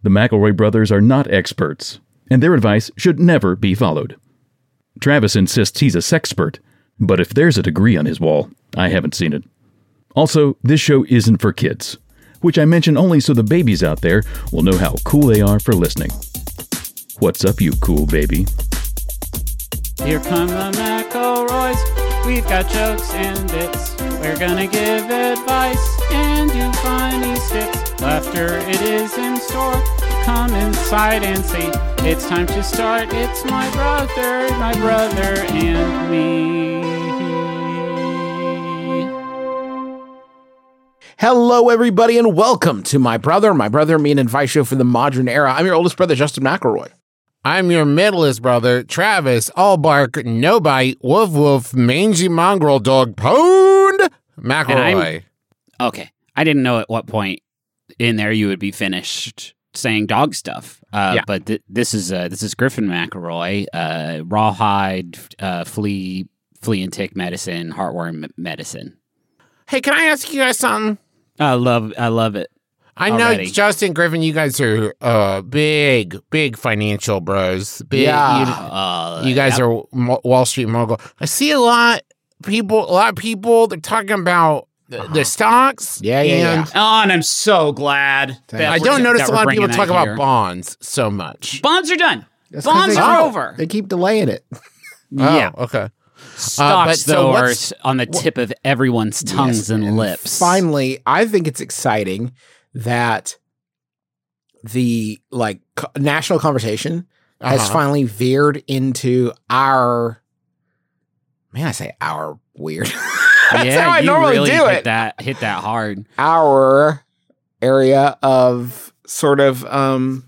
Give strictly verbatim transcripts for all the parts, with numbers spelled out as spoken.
The McElroy brothers are not experts, and their advice should never be followed. Travis insists he's a sexpert, but if there's a degree on his wall, I haven't seen it. Also, this show isn't for kids, which I mention only so the babies out there will know how cool they are for listening. What's up, you cool baby? Here come the McElroys. We've got jokes and bits. We're gonna give advice and do funny skits. Laughter, it is in store. Come inside and see. It's time to start. It's my brother, my brother, and me. Hello, everybody, and welcome to My Brother, My Brother, Me, and Advice Show for the Modern Era. I'm your oldest brother, Justin McElroy. I'm your middleest brother, Travis, all bark, no bite, woof woof, mangy mongrel dog, pwned McElroy. Okay, I didn't know at what point in there you would be finished saying dog stuff. Uh, Yeah. But th- this is uh, this is Griffin McElroy, uh, rawhide, uh, flea, flea and tick medicine, heartworm medicine. Hey, can I ask you guys something? I love, I love it. I know, Already. Justin, Griffin, you guys are uh, big, big financial bros. Big, Yeah. You, Uh, you guys yep. are Mo- Wall Street mogul. I see a lot people, a lot of people, they're talking about the, the stocks. Yeah, yeah, and Oh, and I'm so glad. that I we're- don't notice that a we're lot of people bringing talk that about here. bonds so much. Bonds are done. That's 'cause Bonds they are keep- over. They keep delaying it. Yeah. Oh, okay. Stocks, but so though, are what's- on the tip of everyone's tongues Yes, and lips. Finally, I think it's exciting that the like co- national conversation has Uh-huh. finally veered into our. Man, I say our weird. That's yeah, how I you normally really do hit it. that hit that hard. Our area of sort of um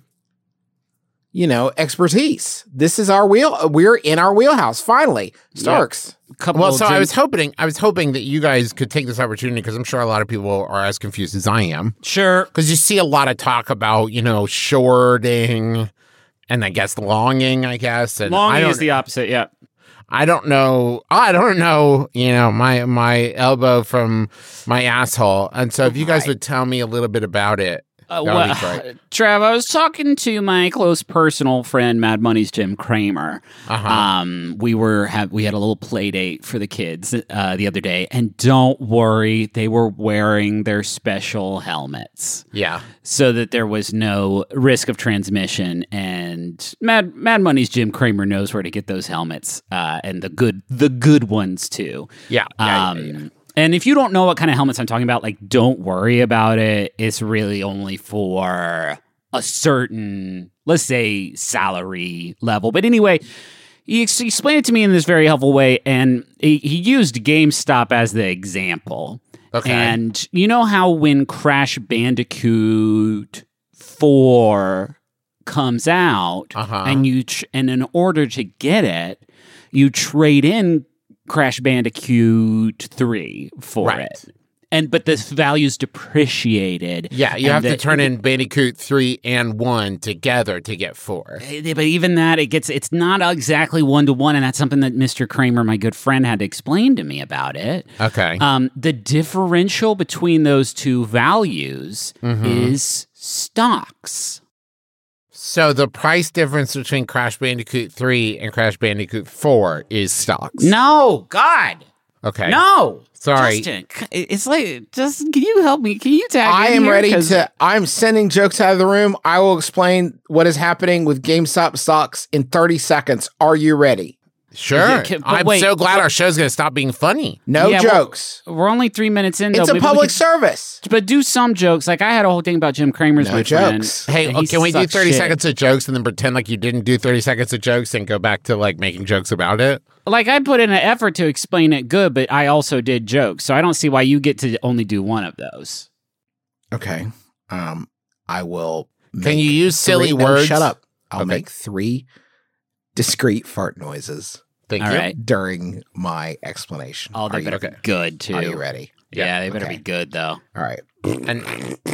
you know expertise. This is our wheel. We're in our wheelhouse finally. Starks. Couple Well, so I Jim- was hoping, I was hoping that you guys could take this opportunity because I'm sure a lot of people are as confused as I am. sure. Because you see a lot of talk about, you know, shorting and I guess longing, I guess. And I Longing don't, is the opposite. Yeah. I don't know. I don't know, you know, my my elbow from my asshole. And so if you guys Right. would tell me a little bit about it, Uh, that would well, be great. Trav, I was talking to my close personal friend, Mad Money's Jim Cramer. Uh-huh. Um, we were have we had a little play date for the kids uh, the other day, and don't worry, they were wearing their special helmets Yeah. so that there was no risk of transmission. And Mad Mad Money's Jim Cramer knows where to get those helmets, uh, and the good the good ones too. Yeah. yeah, Um, yeah, yeah. And if you don't know what kind of helmets I'm talking about, like, don't worry about it. It's really only for a certain, let's say, salary level. But anyway, he, ex- he explained it to me in this very helpful way, and he, he used GameStop as the example. Okay. And you know how when Crash Bandicoot four comes out, Uh-huh. and you tr- and in order to get it, you trade in Crash Bandicoot three for Right. it. And but the value's depreciated. Yeah, you and have the- to turn in Bandicoot three and one together to get four. Eh, But even that, it gets it's not exactly one to one, and that's something that Mister Kramer, my good friend, had to explain to me about it. Okay. Um, the differential between those two values Mhm. is stocks. So the price difference between Crash Bandicoot three and Crash Bandicoot four is stocks. No, God, Okay. no. Sorry. Justin, c- it's like, Justin, can you help me? Can you tag I in am here? ready 'Cause- to. I'm sending jokes out of the room. I will explain what is happening with GameStop stocks in thirty seconds. Are you ready? Sure. Yeah, can- but I'm wait, so glad but- our show's going to stop being funny. No Yeah, well, jokes. We're only three minutes in. It's though. a Maybe we public could- service. But do some jokes. Like I had a whole thing about Jim Cramer's No my jokes. friend. Hey, and oh, he can we do sucks thirty shit. seconds of jokes and then pretend like you didn't do thirty seconds of jokes and go back to like making jokes about it? Like I put in an effort to explain it good, but I also did jokes, so I don't see why you get to only do one of those. Okay. Um, I will. Can make you use silly three- no, words? shut up. I'll Okay. make three discreet fart noises Thank All you. right. during my explanation. Oh, they Are you- better be good too. Are you ready? Yeah, they better okay. be good though. All right. And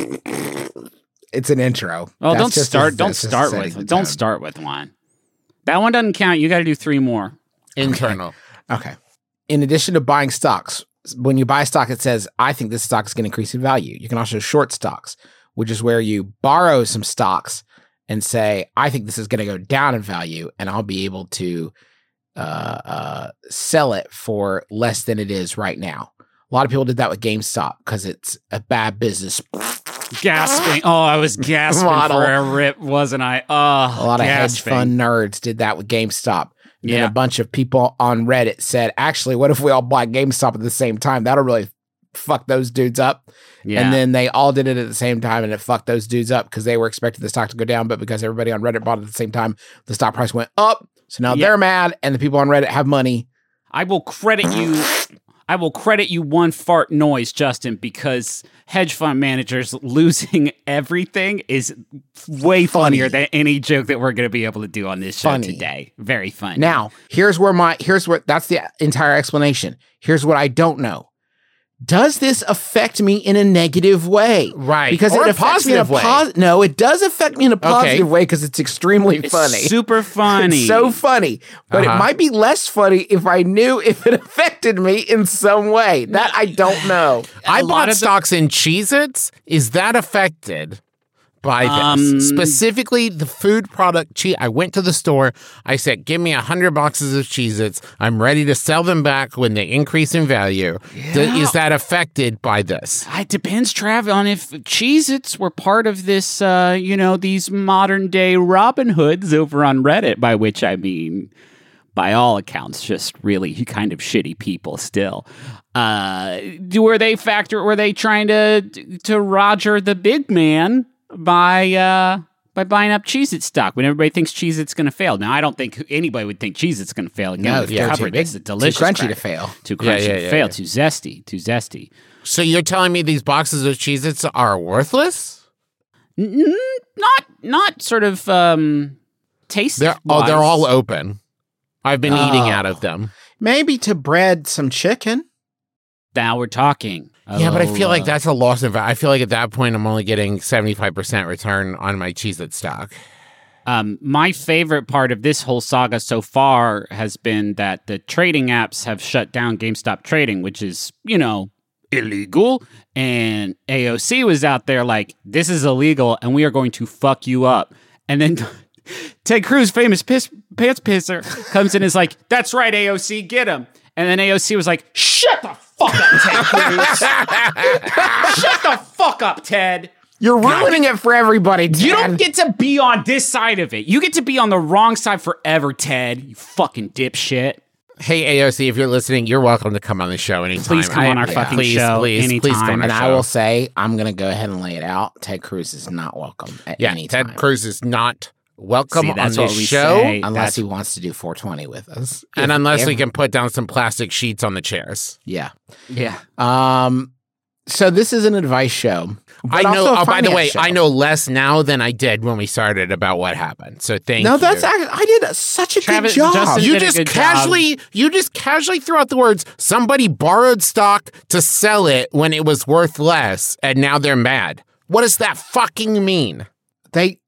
It's an intro. Well, That's don't just start. a- don't that's just start setting with. the Don't tone. start with one. That one doesn't count. You got to do three more. internal. Okay. In addition to buying stocks, when you buy a stock, it says, I think this stock is going to increase in value. You can also short stocks, which is where you borrow some stocks and say, I think this is going to go down in value and I'll be able to uh, uh, sell it for less than it is right now. A lot of people did that with GameStop because it's a bad business. Gasping. Oh, I was gasping Model. for a rip, wasn't I? Oh, A lot of gasping. hedge fund nerds did that with GameStop. And then Yeah. a bunch of people on Reddit said, actually, what if we all buy GameStop at the same time? That'll really fuck those dudes up. Yeah. And then they all did it at the same time, and it fucked those dudes up because they were expecting the stock to go down, but because everybody on Reddit bought it at the same time, the stock price went up. So now Yeah. they're mad, and the people on Reddit have money. I will credit you. I will credit you one fart noise, Justin, because hedge fund managers losing everything is way funnier than any joke that we're going to be able to do on this show Funny. today. Very funny. Now, here's where my here's what that's the entire explanation. Here's what I don't know. Does this affect me in a negative way? Right. Because Or it a affects me in a positive way. pos- No, it does affect me in a positive Okay. way because it's extremely it's funny. super funny. It's so funny. But Uh-huh. it might be less funny if I knew if it affected me in some way. That I don't know. I A lot bought of the- stocks in Cheez-Its. Is that affected by this? Um, Specifically, the food product. Che- I went to the store. I said, give me one hundred boxes of Cheez-Its. I'm ready to sell them back when they increase in value. D- is that affected by this? It depends, Trav, on if Cheez-Its were part of this, uh, you know, these modern day Robin Hoods over on Reddit, by which I mean, by all accounts, just really kind of shitty people still. Uh, were they factor, were they trying to, to Roger the big man by, uh, by buying up Cheez-It stock when everybody thinks Cheez-It's going to fail? Now, I don't think anybody would think Cheez-It's going to fail. Again, No, we've yeah, too covered big, this. It's delicious too crunchy cracker. to fail. Too Yeah, crunchy yeah, to yeah, fail. yeah. Too zesty. Too zesty. So you're telling me these boxes of Cheez-Its are worthless? N- not not sort of um taste. They're, oh, they're all open. I've been eating out of them. Maybe to bread some chicken. Now we're talking. Yeah, but I feel like Uh, that's a loss of. I feel like at that point I'm only getting seventy-five percent return on my Cheez-It stock. Um, my favorite part of this whole saga so far has been that the trading apps have shut down GameStop trading, which is, you know, illegal. And A O C was out there like, this is illegal and we are going to fuck you up. And then Ted Cruz, famous piss, pants pisser, comes in and is like, that's right, A O C, get him. And then A O C was like, shut the fuck up, Ted Cruz. Shut the fuck up, Ted. You're ruining it for everybody, Ted. You don't get to be on this side of it. You get to be on the wrong side forever, Ted. You fucking dipshit. Hey A O C, if you're listening, you're welcome to come on the show anytime. Please come on our fucking please, show please, anytime. Please come on And our I show. will say, I'm going to go ahead and lay it out. Ted Cruz is not welcome at Yeah, any time. Ted Cruz is not welcome See, on that's this what we show, say. Unless That's- he wants to do four twenty with us. and If- unless if- we can put down some plastic sheets on the chairs. Yeah. Yeah. Um. So this is an advice show. I but know. also a Oh, by the finance way, show. I know less now than I did when we started about what happened. So thank No, you. that's actually, I did a, such a Travis- good job. Justin- you did a just good job. casually you just casually threw out the words somebody borrowed stock to sell it when it was worth less and now they're mad. What does that fucking mean? They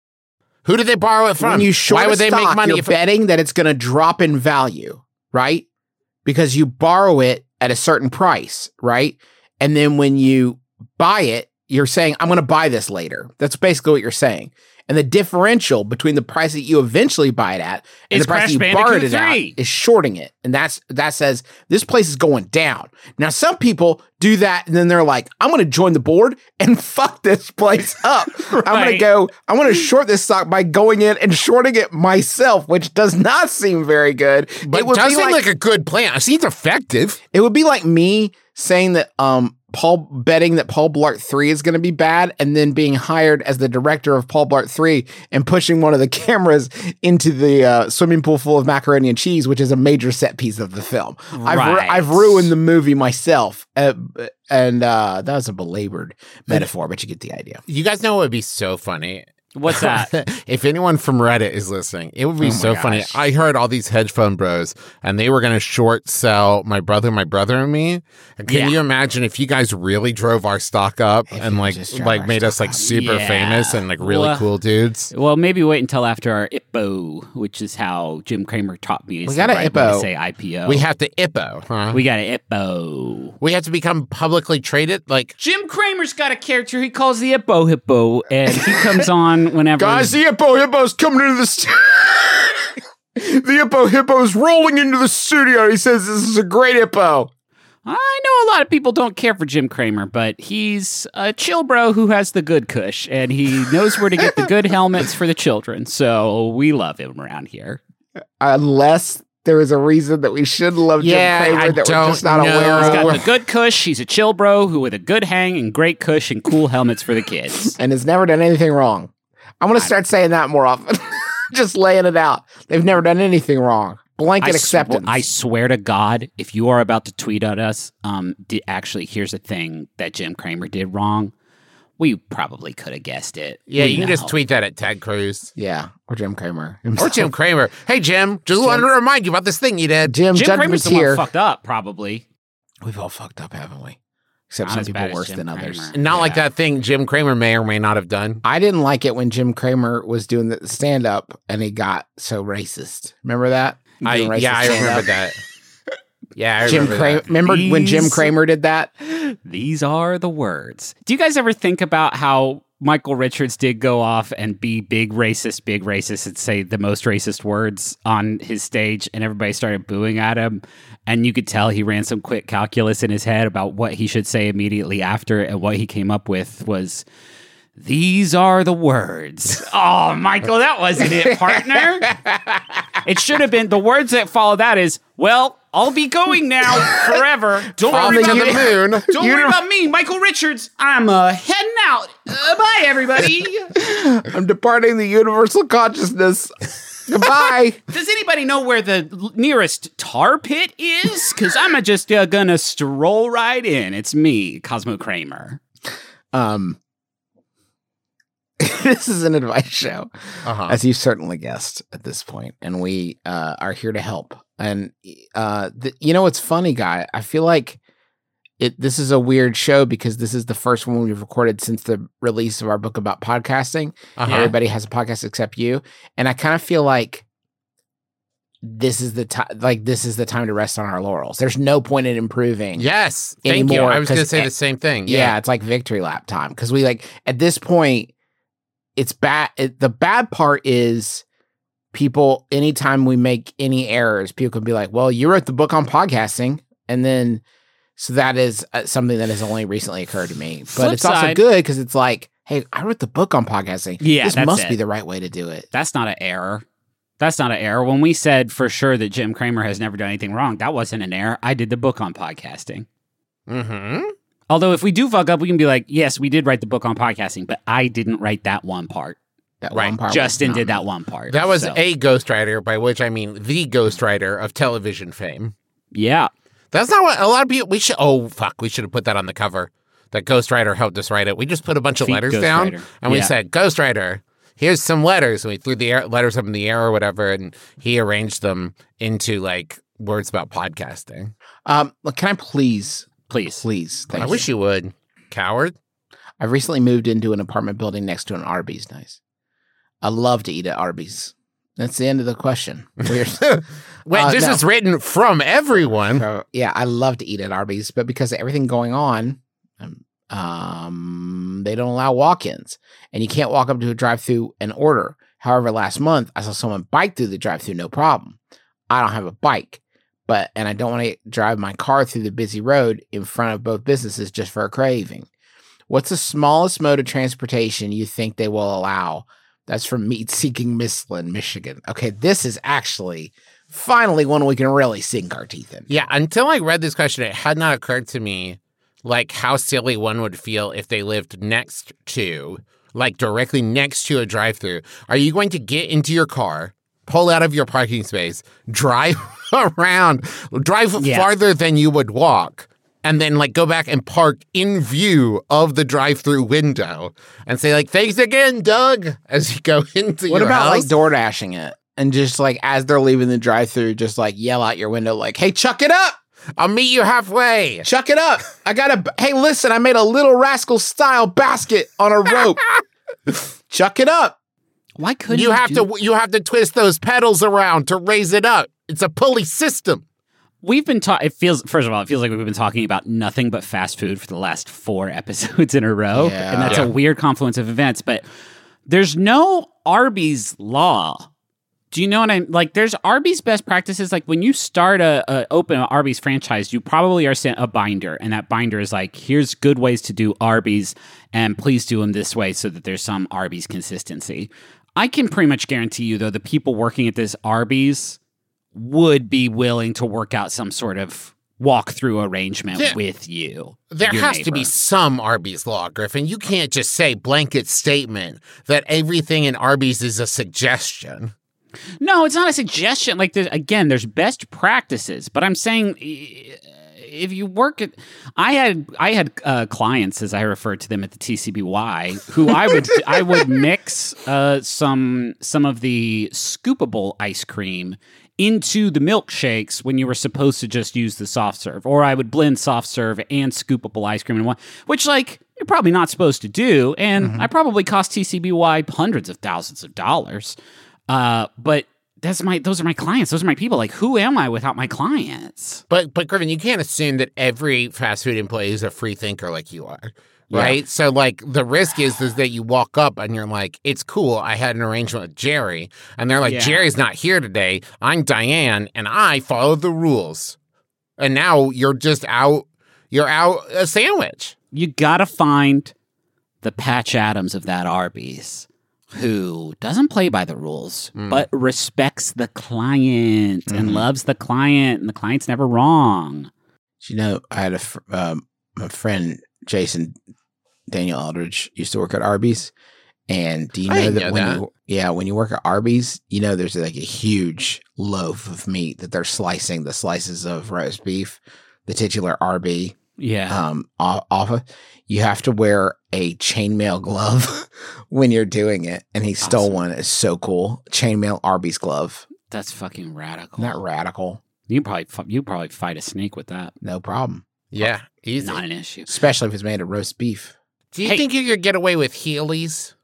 Who did they borrow it from? when you short Why a would they stock, make money you're if betting that it's going to drop in value, right? Because you borrow it at a certain price, right? And then when you buy it, you're saying, I'm going to buy this later. That's basically what you're saying. And the differential between the price that you eventually buy it at and It's the price Crash that you Bandicoot borrowed it at three. is shorting it. And that's that says this place is going down. Now, some people do that and then they're like, I'm going to join the board and fuck this place up. I'm going to Right. go, I'm going to short this stock by going in and shorting it myself, which does not seem very good. But it would does be seem like, like a good plan. It seems effective. it would be like me saying that um Paul betting that Paul Blart three is going to be bad and then being hired as the director of Paul Blart three and pushing one of the cameras into the uh, swimming pool full of macaroni and cheese, which is a major set piece of the film. I've, ru- Right. I've ruined the movie myself. Uh, and uh, that was a belabored metaphor, but you get the idea. You guys know what would be so funny? What's that? If anyone from Reddit is listening, it would be Oh my so funny. gosh. I heard all these hedge fund bros, and they were going to short sell my brother, my brother, and me. And can Yeah. you imagine if you guys really drove our stock up If and you like just drove like our made us stock like up. super Yeah. famous and like really Well, cool dudes? Well, maybe wait until after our I P O, which is how Jim Cramer taught me. is We the got a right I P O. way to say I P O. We have to I P O, huh? we got an I P O. We have to become publicly traded. Like Jim Cramer's got a character he calls the Hippo Hippo, and he comes on when whenever Guys, the Hippo Hippo's coming into the stu- The Hippo Hippo's rolling into the studio. He says this is a great hippo. I know a lot of people don't care for Jim Cramer, but he's a chill bro who has the good cush, and he knows where to get the good helmets for the children. So we love him around here. Unless there is a reason that we should love Yeah, Jim I Cramer that we're don't just not know. aware He's got of. the good cush. He's a chill bro who with a good hang and great cush and cool helmets for the kids. And has never done anything wrong. I'm going to start saying that more often. Just laying it out. They've never done anything wrong. Blanket I, sw- acceptance. I swear to God, if you are about to tweet at us, um, di- actually, here's a thing that Jim Cramer did wrong. We probably could have guessed it. Yeah, We you can know. just tweet that at Ted Cruz. yeah, or Jim Cramer. Or Jim Cramer. Hey, Jim, just wanted to remind you about this thing you did. Jim, Jim Cramer's judgment's the one here. fucked up, probably. We've all fucked up, haven't we? Except Not some as people bad as worse Jim than Cramer. others. Not like Yeah. that thing Jim Cramer may or may not have done. I didn't like it when Jim Cramer was doing the stand up and he got so racist. Remember that? He I did racist yeah, I stand-up. remember that. Yeah, I Jim remember Cramer. that. Remember when Jim These- Cramer did that? These are the words. Do you guys ever think about how Michael Richards did go off and be big racist, big racist, and say the most racist words on his stage, and everybody started booing at him? And you could tell he ran some quick calculus in his head about what he should say immediately after, and what he came up with was, "These are the words." Oh, Michael, that wasn't it, partner. It should have been, the words that follow that is, "Well, I'll be going now forever. Don't From worry the about uni- me. moon. Don't worry about me, Michael Richards. I'm uh, heading out. Uh, bye, everybody. I'm departing the universal consciousness. Goodbye. Does anybody know where the l- nearest tar pit is? Because I'm uh, just uh, gonna stroll right in. It's me, Cosmo Kramer. Um, this is an advice show, Uh-huh. as you certainly guessed at this point, and we uh, are here to help. And uh, th- you know what's funny, guy? I feel like it. This is a weird show because this is the first one we've recorded since the release of our book about podcasting. Uh-huh. Everybody has a podcast except you, and I kind of feel like this is the time. Like this is the time to rest on our laurels. There's no point in improving. Yes, thank you. Anymore, I was going to 'cause say it- the same thing. Yeah, Yeah. it's like victory lap time because we like at this point, it's bad. It, the bad part is people. Anytime we make any errors, people can be like, "Well, you wrote the book on podcasting," and then so that is uh, something that has only recently occurred to me. But Flip it's also side- good because it's like, "Hey, I wrote the book on podcasting. Yeah, this that's must it. be the right way to do it." That's not an error. That's not an error. When we said for sure that Jim Cramer has never done anything wrong, that wasn't an error. I did the book on podcasting. Mm-hmm. Although if we do fuck up, we can be like, yes, we did write the book on podcasting, but I didn't write that one part. That Right. one part was Justin not did me. that one part. That was So, a ghostwriter, by which I mean the ghostwriter of television fame. yeah. That's not what a lot of people. We should. Oh fuck! We should have put that on the cover. That ghostwriter helped us write it. We just put a bunch of Feet letters down, ghostwriter. and we Yeah. said, "Ghostwriter, here's some letters." And we threw the air, letters up in the air or whatever, and he arranged them into like words about podcasting. Um, look, can I please, Please. please? Thank I you. wish you would, coward. I've recently moved into an apartment building next to an Arby's. Nice. I love to eat at Arby's. That's the end of the question. Weird. Wait, Uh, this no. is written from everyone. So, yeah, I love to eat at Arby's, but because of everything going on, um, um, they don't allow walk-ins, and you can't walk up to a drive-through and order. However, last month I saw someone bike through the drive-through, no problem. I don't have a bike, but and I don't want to drive my car through the busy road in front of both businesses just for a craving. What's the smallest mode of transportation you think they will allow? That's from Meat Seeking Mifflin, Michigan. Okay, this is actually finally one we can really sink our teeth in. Yeah, until I read this question, it had not occurred to me like how silly one would feel if they lived next to, like directly next to a drive-through. Are you going to get into your car, pull out of your parking space, drive around, drive Yeah. farther than you would walk, and then like go back and park in view of the drive-through window and say like, "Thanks again, Doug," as you go into What your about house? like door dashing it and just like as they're leaving the drive through, just like yell out your window, like, "Hey, chuck it up! I'll meet you halfway. Chuck it up! I got a hey, listen, I made a Little Rascal style basket on a rope. Chuck it up!" Why couldn't You have do- to you have to twist those pedals around to raise it up. It's a pulley system. We've been talking. It feels. First of all, it feels like we've been talking about nothing but fast food for the last four episodes in a row, Yeah. and that's Yeah. a weird confluence of events. But There's no Arby's law. Do you know what I'm like? There's Arby's best practices. Like when you start a, a open an Arby's franchise, you probably are sent a binder, and that binder is like, here's good ways to do Arby's, and please do them this way so that there's some Arby's consistency. I can pretty much guarantee you, though, the people working at this Arby's would be willing to work out some sort of walkthrough arrangement Yeah. with you. There your has neighbor. to be some Arby's law, Griffin. You can't just say blanket statement that everything in Arby's is a suggestion. No, it's not a suggestion. Like, there's, again, there's best practices, but I'm saying eh, if you work at, I had I had uh, clients, as I referred to them at the T C B Y, who I would I would mix uh, some some of the scoopable ice cream into the milkshakes when you were supposed to just use the soft serve, or I would blend soft serve and scoopable ice cream in one, which like you're probably not supposed to do, and Mm-hmm. I probably cost T C B Y hundreds of thousands of dollars. Uh, but that's my those are my clients. Those are my people. Like, who am I without my clients? But but Griffin, you can't assume that every fast food employee is a free thinker like you are. Right? So like the risk is is that you walk up and you're like, it's cool, I had an arrangement with Jerry. And they're like, Yeah. Jerry's not here today. I'm Diane and I follow the rules. And now you're just out you're out a sandwich. You gotta find the Patch Adams of that Arby's, who doesn't play by the rules, but respects the client and loves the client, and the client's never wrong. You know, I had a, fr- um, a friend, Jason Daniel Aldridge, used to work at Arby's. And do you I know didn't that know when that. you yeah, when you work at Arby's, you know there's like a huge loaf of meat that they're slicing the slices of roast beef, the titular R B Yeah. um off, off of. You have to wear a chainmail glove when you're doing it. And he stole Awesome. one. It's so cool. Chainmail Arby's glove. That's fucking radical. Isn't that radical? You probably fu- you probably fight a snake with that. No problem. Yeah, easy. Not an issue. Especially if it's made of roast beef. Do you Hey. think you could get away with Heelys?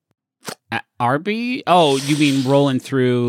At Arby? Oh, you mean rolling through?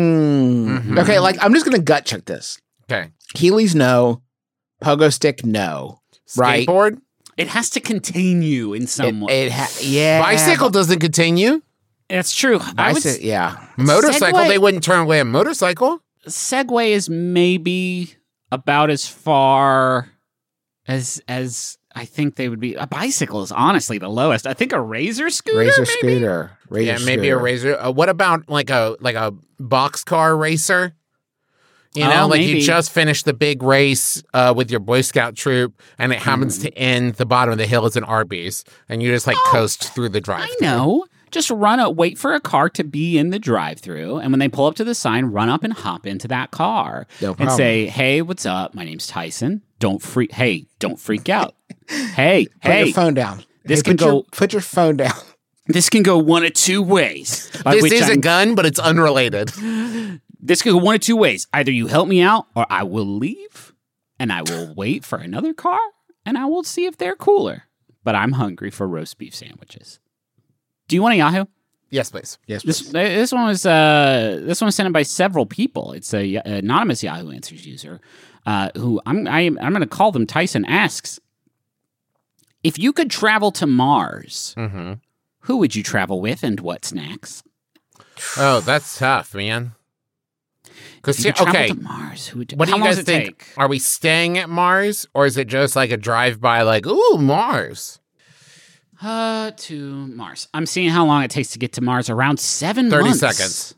Mm. Mhm. Okay, like I'm just gonna gut check this. Okay. Heelys, no. Pogo stick, no. Right. Skateboard? It has to contain you in some It, way. it ha- yeah. Bicycle doesn't continue. That's true. I would Bicycle, yeah. Motorcycle, Segway- they wouldn't turn away a motorcycle. Segway is maybe about as far as as I think they would be. A bicycle is honestly the lowest. I think a razor scooter. Razor maybe? scooter. Razor Yeah, maybe a scooter. razor. Uh, what about like a like a boxcar racer? You know, Oh, like maybe. you just finished the big race uh, with your Boy Scout troop, and it happens Mm. to end the bottom of the hill is an Arby's, and you just like coast through the drive. I know. Just run a wait for a car to be in the drive-through, and when they pull up to the sign, run up and hop into that car No and problem. say, "Hey, what's up? My name's Tyson. Don't freak. Hey, don't freak out. Hey, Put hey, your phone down. this Hey, can put your- go- put your phone down. this can go one of two ways. By This which is a I'm- gun, but it's unrelated. This could go one of two ways. Either you help me out, or I will leave, and I will wait for another car, and I will see if they're cooler. But I'm hungry for roast beef sandwiches. Do you want a Yahoo? Yes, please. Yes, This please. this one was uh this one was sent in by several people. It's a uh, anonymous Yahoo Answers user uh, who I'm I, I'm going to call them Tyson asks, if you could travel to Mars, Mm-hmm. who would you travel with, and what snacks? Oh, that's tough, man. Because If you could travel okay, to Mars, who would, what do how you long guys does it think? take? Are we staying at Mars, or is it just like a drive by? Like, ooh, Mars. Uh, to Mars. I'm seeing how long it takes to get to Mars. Around seven Thirty months. seconds.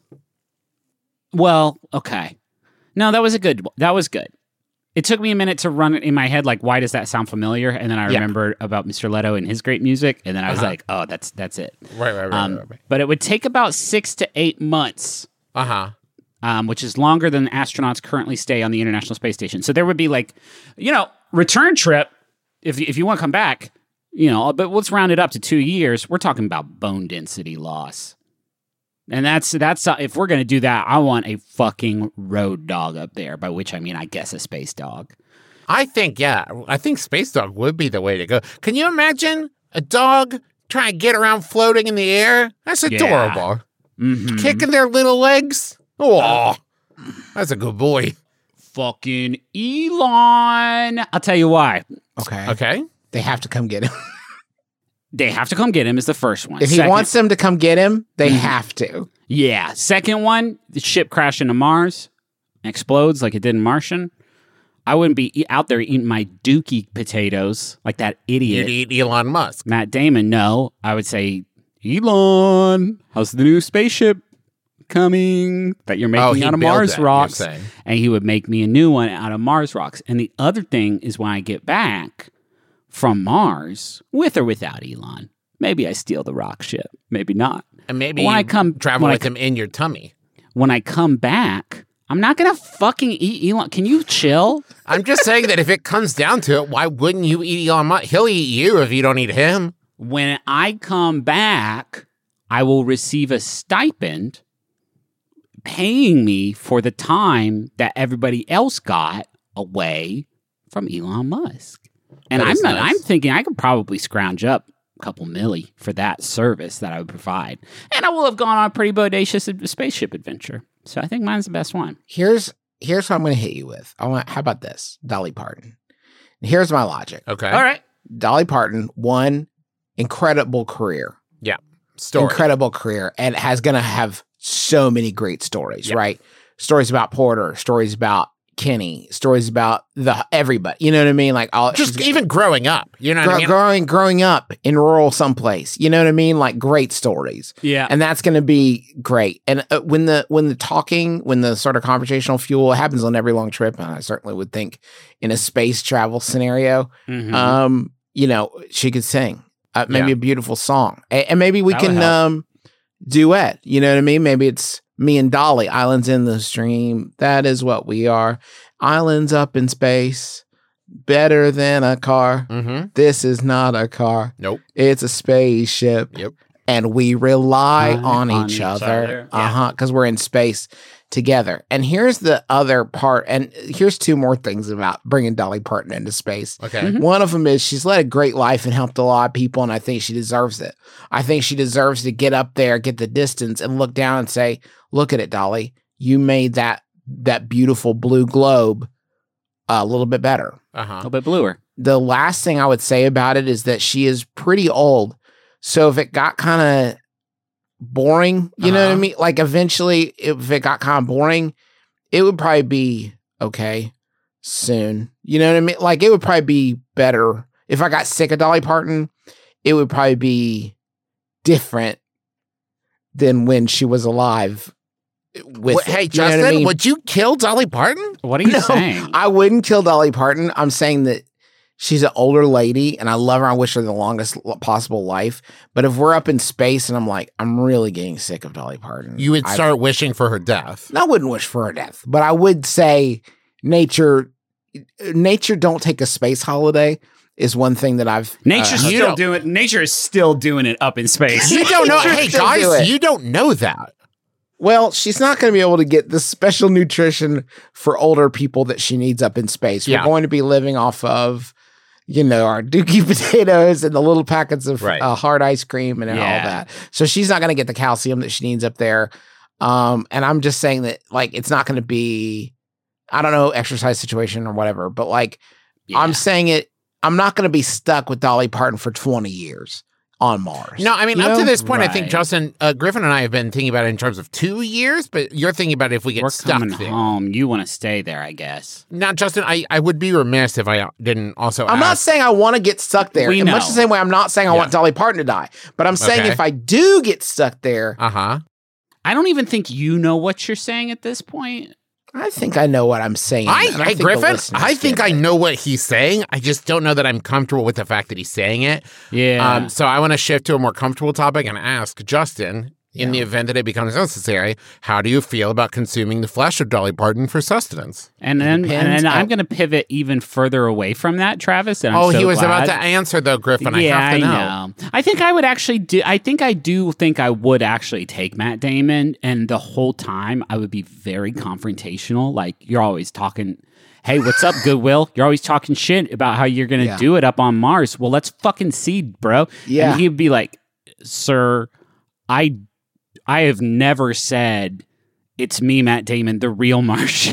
Well, okay. No, that was a good. That was good. It took me a minute to run it in my head, like, why does that sound familiar? And then I Yeah. remembered about Mister Leto and his great music, and then I was Uh-huh. like, oh, that's that's it. Right, right, right, Um, right, right. But it would take about six to eight months, Uh huh. um, which is longer than astronauts currently stay on the International Space Station. So there would be like, you know, return trip if if you want to come back, you know. But let's round it up to two years. We're talking about bone density loss. And that's that's uh, if we're gonna do that, I want a fucking road dog up there. By which I mean, I guess a space dog. I think, yeah, I think Space Dog would be the way to go. Can you imagine a dog trying to get around floating in the air? That's Yeah. adorable. Mm-hmm. Kicking their little legs. Oh, that's a good boy. Fucking Elon. I'll tell you why. Okay. Okay. They have to come get him. They have to come get him is the first one. If he Second, wants them to come get him, they Mhm. have to. yeah. Second one, the ship crashed into Mars, explodes like it did in Martian. I wouldn't be e- out there eating my dookie potatoes like that idiot. You'd eat Elon Musk. Matt Damon, no. I would say, Elon, how's the new spaceship coming that you're making Oh, he'd out of build Mars that, you're rocks? saying. And he would make me a new one out of Mars rocks. And the other thing is when I get back from Mars, with or without Elon, maybe I steal the rock ship, maybe not. And maybe When I you come- travel when I with him in your tummy. When I come back, I'm not going to fucking eat Elon. Can you chill? I'm just saying that if it comes down to it, why wouldn't you eat Elon Musk? He'll eat you if you don't eat him. When I come back, I will receive a stipend paying me for the time that everybody else got away from Elon Musk. And That I'm is not, nice. I'm thinking I could probably scrounge up a couple milli for that service that I would provide. And I will have gone on a pretty bodacious spaceship adventure. So I think mine's the best one. Here's here's what I'm going to hit you with. I want. How about this, Dolly Parton? Here's my logic. Okay. All right. Dolly Parton, one incredible career, Yeah. Story. incredible career, and has going to have so many great stories. Yep. Right? Stories about Porter, stories about Kenny, stories about the everybody. You know what I mean? Like all Just she's- even growing up. You know what Gro- I mean? growing growing up in rural someplace. You know what I mean? Like great stories. Yeah. And that's going to be great. And uh, when the when the talking, when the sort of conversational fuel happens on every long trip, and I certainly would think in a space travel scenario, Mhm. um, you know, she could sing uh, maybe Yeah. a beautiful song, a- and maybe we That would can help. um duet. You know what I mean? Maybe it's me and Dolly, islands in the stream. That is what we are. Islands up in space, better than a car. Mm-hmm. This is not a car. Nope. It's a spaceship. Yep. And we rely On- on, on each, each other. other. Uh huh. Because we're in space together. And here's the other part. And here's two more things about bringing Dolly Parton into space. Okay. Mhm. One of them is she's led a great life and helped a lot of people. And I think she deserves it. I think she deserves to get up there, get the distance, and look down and say, look at it, Dolly. You made that that beautiful blue globe a little bit better. A Uh-huh. little bit bluer. The last thing I would say about it is that she is pretty old. So if it got kind of boring, you know what I Uh-huh. mean? Like eventually, if it got kind of boring, it would probably be okay soon. You know what I mean? Like it would probably be better. If I got sick of Dolly Parton, it would probably be different than when she was alive. With Wh- it. hey, You know what I Justin, mean? would you kill Dolly Parton? What are you No, saying? I wouldn't kill Dolly Parton. I'm saying that she's an older lady and I love her. I wish her the longest l- possible life. But if we're up in space and I'm like, I'm really getting sick of Dolly Parton. You would I- start wishing for her death. I wouldn't wish for her death, but I would say nature, nature don't take a space holiday is one thing that I've. Nature's uh, You still don't- doing. Nature is still doing it up in space. You don't know. Sure, Hey, still guys, do it. you don't know that. Well, she's not going to be able to get the special nutrition for older people that she needs up in space. Yeah. We're going to be living off of, you know, our dookie potatoes and the little packets of Right. uh, hard ice cream and Yeah. all that. So she's not going to get the calcium that she needs up there. Um, and I'm just saying that, like, it's not going to be, I don't know, exercise situation or whatever, but like, I'm saying it, I'm not going to be stuck with Dolly Parton for twenty years on Mars. No, I mean, You up to know? this point, I think Right. Justin, uh, Griffin and I have been thinking about it in terms of two years, but you're thinking about if we get We're stuck coming there. home. You want to stay there, I guess. Now, Justin, I, I would be remiss if I didn't also I'm not ask. saying I want to get stuck there. We In much know. the same way, I'm not saying I Yeah. want Dolly Parton to die. But I'm saying Okay. if I do get stuck there, Uh-huh. I don't even think you know what you're saying at this point. I think I know what I'm saying. I, and hey, think the Griffin, listeners I think get I it. know what he's saying. I just don't know that I'm comfortable with the fact that he's saying it. Yeah. Um, so I want to shift to a more comfortable topic and ask Justin, in Yeah. the event that it becomes necessary, how do you feel about consuming the flesh of Dolly Parton for sustenance? and then and depends. then I'm Oh. going to pivot even further away from that, Travis. And I'm oh, so he was glad. about to answer, though, Griffin. yeah, I have to know. know. I think I would actually do. I think I do think I would actually take Matt Damon, and the whole time I would be very confrontational. Like you're always talking. Hey, what's up, Goodwill? You're always talking shit about how you're going to Yeah. do it up on Mars. Well, let's fucking see, bro. Yeah. And he'd be like, "Sir, I, I have never said it's me, Matt Damon, the real Martian."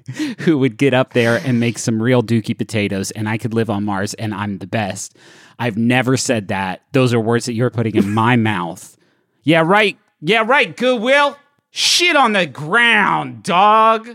who would get up there and make some real dookie potatoes, and I could live on Mars, and I'm the best. I've never said that. Those are words that you're putting in my mouth. Yeah, right. Yeah, right, Goodwill. Shit on the ground, dog.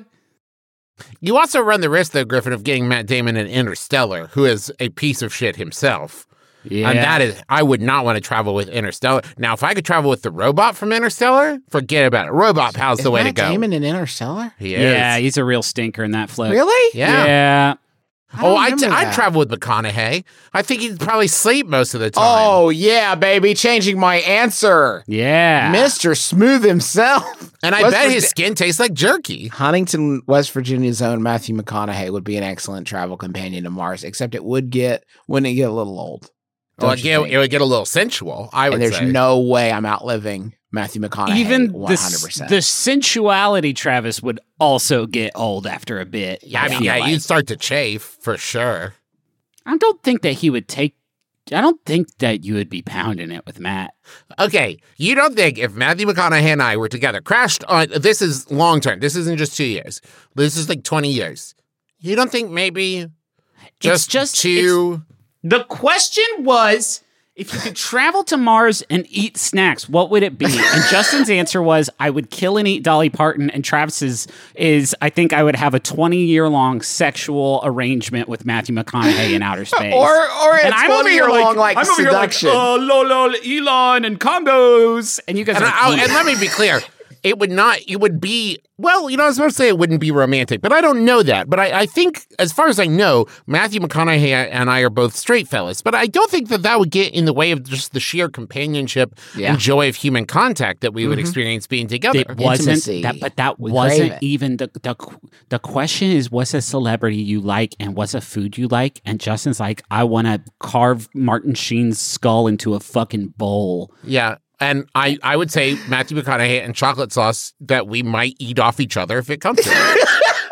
You also run the risk, though, Griffin, of getting Matt Damon in Interstellar, who is a piece of shit himself. Yeah. And that is, I would not want to travel with Interstellar. Now, if I could travel with the robot from Interstellar, forget about it. Robot pal's Is the way Matt to go. Damon in Interstellar? He is. Yeah, he's a real stinker in that flick. Really? Yeah. Yeah. I Oh, don't I'd, remember I'd that. travel with McConaughey. I think he'd probably sleep most of the time. Oh, yeah, baby. Changing my answer. Yeah. Mister Smooth himself. and I West bet Virgi- his skin tastes like jerky. Huntington, West Virginia's own Matthew McConaughey would be an excellent travel companion to Mars, except it would get, wouldn't it get a little old? Well, Don't it, you get, think? it would get a little sensual, I would And there's say. no way I'm outliving Matthew McConaughey. Even one the, hundred percent. the sensuality, Travis, would also get old after a bit. yeah, I mean, feel yeah, like. you'd start to chafe, for sure. I don't think that he would take. I don't think that you would be pounding it with Matt. Okay, you don't think if Matthew McConaughey and I were together, crashed on, this is long term, this isn't just two years, this is like twenty years. You don't think maybe just, just- two... The question was, if you could travel to Mars and eat snacks, what would it be? And Justin's answer was, I would kill and eat Dolly Parton. And Travis's is, I think I would have a twenty-year-long sexual arrangement with Matthew McConaughey in outer space. or or a and I'm over here twenty-year-long, like, like, I'm over here like, seduction. oh, lol, Elon and combos. And you guys And, are I, like, and let me be clear, it would not, it would be, well, you know, I was supposed to say it wouldn't be romantic, but I don't know that. But I, I think, as far as I know, Matthew McConaughey and I are both straight fellas. But I don't think that that would get in the way of just the sheer companionship Yeah. and joy of human contact that we would experience being together. it wasn't Intimacy. that, but that We wasn't crave it. even the, the the question is, what's a celebrity you like and what's a food you like? And Justin's like, I want to carve Martin Sheen's skull into a fucking bowl. Yeah. And I, I would say Matthew McConaughey and chocolate sauce that we might eat off each other if it comes to it.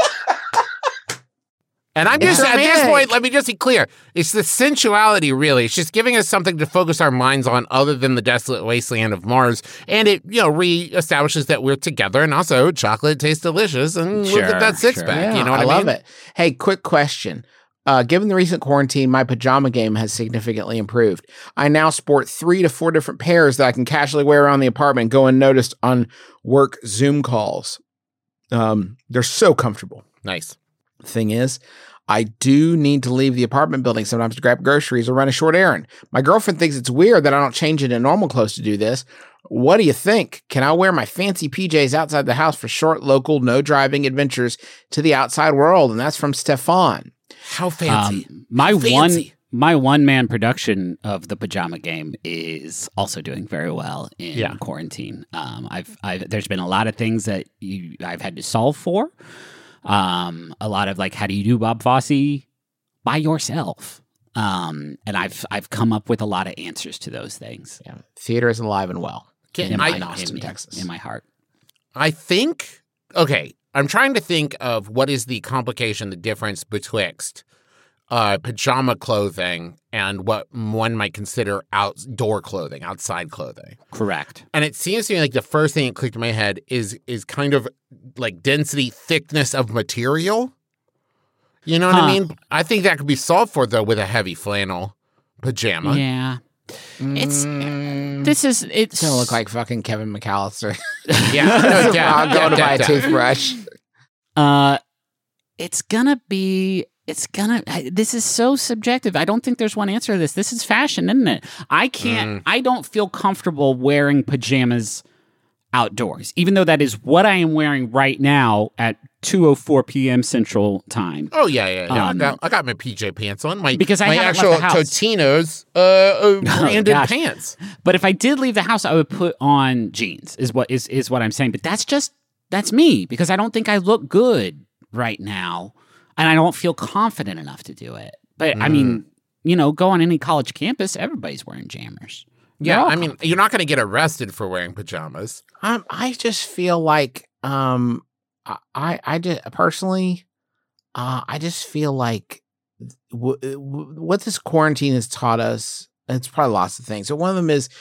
And I'm just, It's at this romantic. point, let me just be clear. It's the sensuality, really. It's just giving us something to focus our minds on other than the desolate wasteland of Mars. And it, you know, reestablishes that we're together. And also, chocolate tastes delicious. And look Sure, at that six sure. pack. Yeah, You know what I, I love mean? it. Hey, quick question. Uh, given the recent quarantine, my pajama game has significantly improved. I now sport three to four different pairs that I can casually wear around the apartment, go unnoticed on work Zoom calls. Um, they're so comfortable. Nice. Thing is, I do need to leave the apartment building sometimes to grab groceries or run a short errand. My girlfriend thinks it's weird that I don't change into normal clothes to do this. What do you think? Can I wear my fancy P Js outside the house for short, local, no driving adventures to the outside world? And that's from Stefan. How fancy. Um, my Fancy. one my one man production of the pajama game is also doing very well in Yeah. quarantine. Um, I've I've there's been a lot of things that you I've had to solve for. Um, a lot of like, how do you do Bob Fosse by yourself? Um, and I've I've come up with a lot of answers to those things. Yeah, theater is alive and well. Can- in I, my, Austin, in me, Texas. in my heart. I think, okay, I'm trying to think of what is the complication, the difference betwixt uh, pajama clothing and what one might consider outdoor clothing, outside clothing. Correct. And it seems to me like the first thing that clicked in my head is is kind of like density, thickness of material. You know what Huh. I mean? I think that could be solved for, though, with a heavy flannel pajama. Yeah. It's this is it's It's gonna look like fucking Kevin McAllister. Yeah, no doubt. I'm going to Yeah, buy a doubt. toothbrush. Uh, it's gonna be. It's gonna. This is so subjective. I don't think there's one answer to this. This is fashion, isn't it? I can't. Mm. I don't feel comfortable wearing pajamas outdoors, even though that is what I am wearing right now at two oh four p.m. Central Time. Oh yeah, yeah, yeah. Um, I, got, I got my P J pants on. My Because I my haven't actual left the house. Totino's uh, uh, branded gosh. pants. But if I did leave the house, I would put on jeans. Is what is is what I'm saying. But that's just that's me because I don't think I look good right now, and I don't feel confident enough to do it. But I mean, you know, go on any college campus, everybody's wearing jammers. They're Yeah, all I mean, you're not going to get arrested for wearing pajamas. Um, I just feel like um, I I, I just personally, uh, I just feel like w- w- what this quarantine has taught us. It's probably lots of things. So one of them is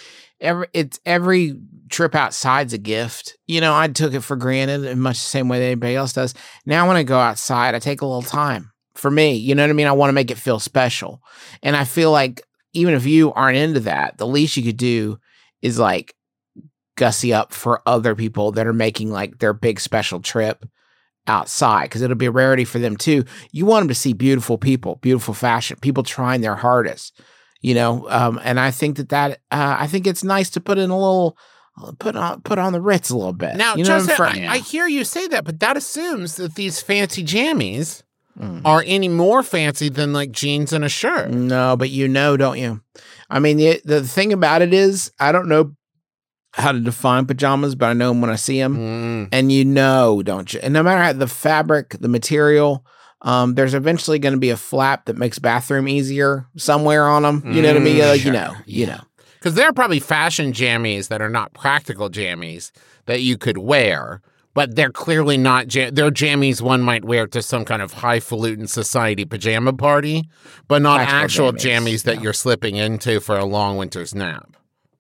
every it's every trip outside's a gift. You know, I took it for granted in much the same way that anybody else does. Now when I go outside, I take a little time for me. You know what I mean? I want to make it feel special. And I feel like even if you aren't into that, the least you could do is like gussy up for other people that are making like their big special trip outside, because it'll be a rarity for them too. You want them to see beautiful people, beautiful fashion, people trying their hardest, you know. Um, and I think that that uh, I think it's nice to put in a little, put on put on the Ritz a little bit. Now, you know Justin, what I'm I, saying? I hear you say that, but that assumes that these fancy jammies Mm. are any more fancy than like jeans and a shirt. No, but you know, don't you? I mean, the the thing about it is, I don't know how to define pajamas, but I know them when I see them. Mm. And you know, don't you? And no matter how the fabric, the material, um, there's eventually going to be a flap that makes bathroom easier somewhere on them. You know what I mean? Mm, Like, sure. You know, you know. Because there are probably fashion jammies that are not practical jammies that you could wear, but they're clearly not, jam- they're jammies one might wear to some kind of highfalutin society pajama party, but not Practical actual jammies, jammies that yeah. you're slipping into for a long winter's nap.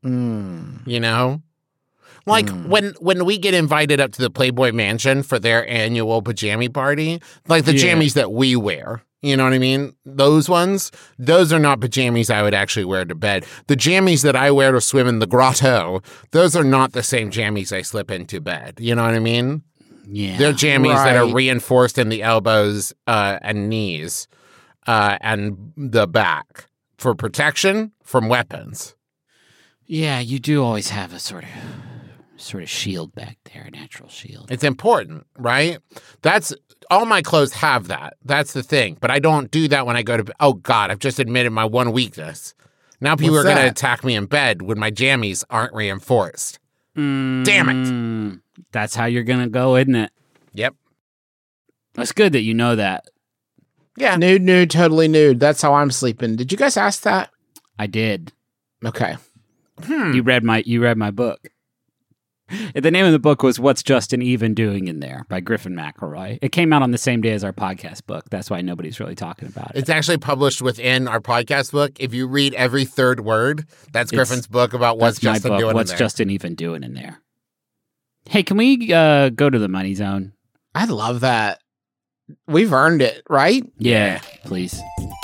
Mm. You know? Like Mm. when when we get invited up to the Playboy Mansion for their annual pajama party, like the Yeah. jammies that we wear, you know what I mean? Those ones, those are not pajamas I would actually wear to bed. The jammies that I wear to swim in the grotto, those are not the same jammies I slip into bed. You know what I mean? Yeah. They're jammies that are Right. reinforced in the elbows uh, and knees uh, and the back for protection from weapons. Yeah, you do always have a sort of sort of shield back there, a natural shield. It's important, right? That's all my clothes have that. That's the thing. But I don't do that when I go to bed. Oh, God, I've just admitted my one weakness. Now people What's are going to that? attack me in bed when my jammies aren't reinforced. Damn Damn it. That's how you're going to go, isn't it? Yep. That's good that you know that. Yeah. Nude, nude, totally nude. That's how I'm sleeping. Did you guys ask that? I did. Okay. Hmm. You read my you read my book. The name of the book was What's Justin Even Doing in There by Griffin McElroy. It came out on the same day as our podcast book. That's why nobody's really talking about it. It's actually published within our podcast book. If you read every third word, that's It's- Griffin's book about what's That's my Justin book. doing What's in there. Justin Even Doing in There? Hey, can we uh, go to the money zone? I love that. We've earned it, right? Yeah, please.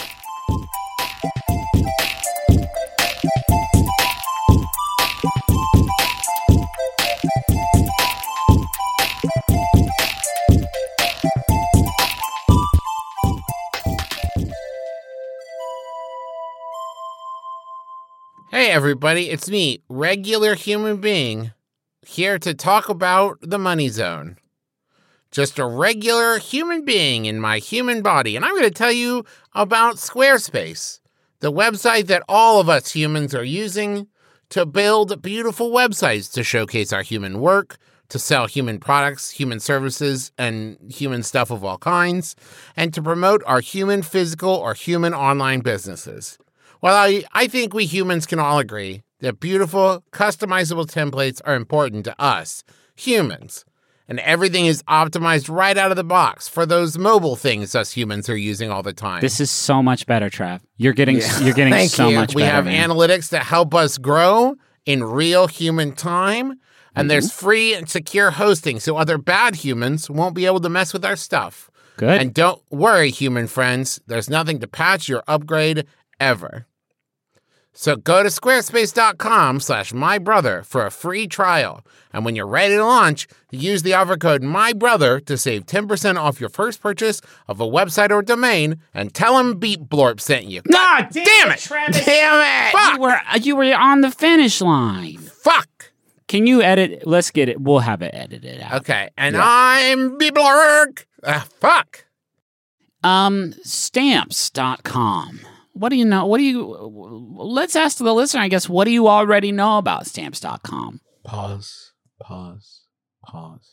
Hey, everybody, it's me, regular human being, here to talk about the money zone. Just a regular human being in my human body. And I'm going to tell you about Squarespace, the website that all of us humans are using to build beautiful websites to showcase our human work, to sell human products, human services, and human stuff of all kinds, and to promote our human physical or human online businesses. Well, I, I think we humans can all agree that beautiful, customizable templates are important to us, humans. And everything is optimized right out of the box for those mobile things us humans are using all the time. This is so much better, Trav. You're getting Yeah. you're getting Thank so you. much we better. have man. analytics that help us grow in real human time. And there's free and secure hosting so other bad humans won't be able to mess with our stuff. Good. And don't worry, human friends, there's nothing to patch or upgrade ever. So go to squarespace.com slash mybrother for a free trial. And when you're ready to launch, use the offer code MYBROTHER to save ten percent off your first purchase of a website or domain, and tell them Beat Blorp sent you. Nah, damn it! Travis. Damn it! Fuck! You were you were on the finish line. Fuck! Can you edit? Let's get it. We'll have it edited out. Okay, and I'm Beat Blorp. Ah, fuck! Um, stamps dot com. What do you know? What do you? Let's ask the listener. I guess. What do you already know about stamps dot com? Pause. Pause. Pause.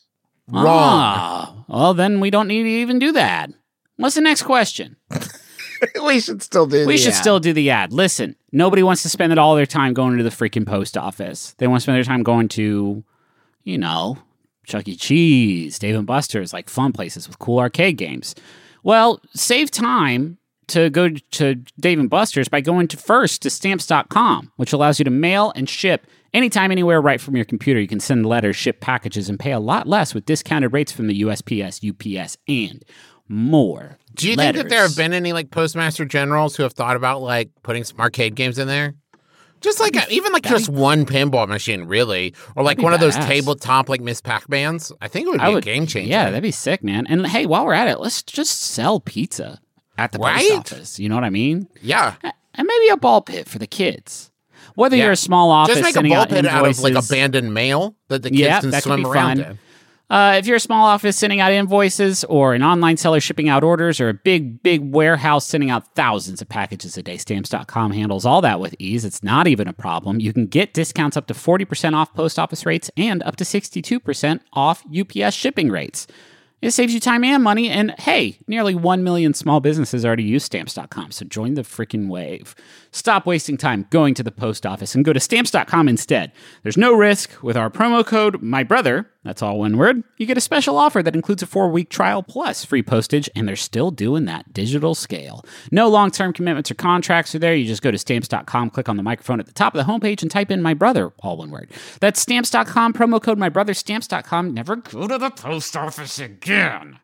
Ah, well, then we don't need to even do that. What's the next question? We should still do We the should ad. still do the ad. Listen, nobody wants to spend all their time going to the freaking post office. They want to spend their time going to, you know, Chuck E. Cheese, Dave and Buster's, like fun places with cool arcade games. Well, save time to go to Dave and Buster's by going to first to stamps dot com, which allows you to mail and ship anytime, anywhere, right from your computer. You can send letters, ship packages, and pay a lot less with discounted rates from the U S P S, U P S, and more. Do you letters. think that there have been any like postmaster generals who have thought about like putting some arcade games in there? Just like a, even like just one pinball machine, really, or like one of those badass. tabletop like Miss Pac-Mans. I think it would be I would, a game changer. Yeah, that'd be sick, man. And hey, while we're at it, let's just sell pizza at the Right? post office. You know what I mean? yeah. And maybe a ball pit for the kids. Whether Yeah. you're a small office Just make a sending ball out pit out of invoices, like abandoned mail that the kids Yeah, can that could swim be around fun. in. Uh, if you're a small office sending out invoices, or an online seller shipping out orders, or a big, big warehouse sending out thousands of packages a day, stamps dot com handles all that with ease. It's not even a problem. You can get discounts up to forty percent off post office rates and up to sixty-two percent off U P S shipping rates. It saves you time and money, and hey, nearly one million small businesses already use stamps dot com, so join the freaking wave. Stop wasting time going to the post office and go to stamps dot com instead. There's no risk. With our promo code MYBROTHER, that's all one word, you get a special offer that includes a four-week trial plus free postage, and they're still doing that digital scale. No long-term commitments or contracts are there. You just go to stamps dot com, click on the microphone at the top of the homepage, and type in MYBROTHER, all one word. That's stamps dot com, promo code MYBROTHER, stamps dot com. Never go to the post office again.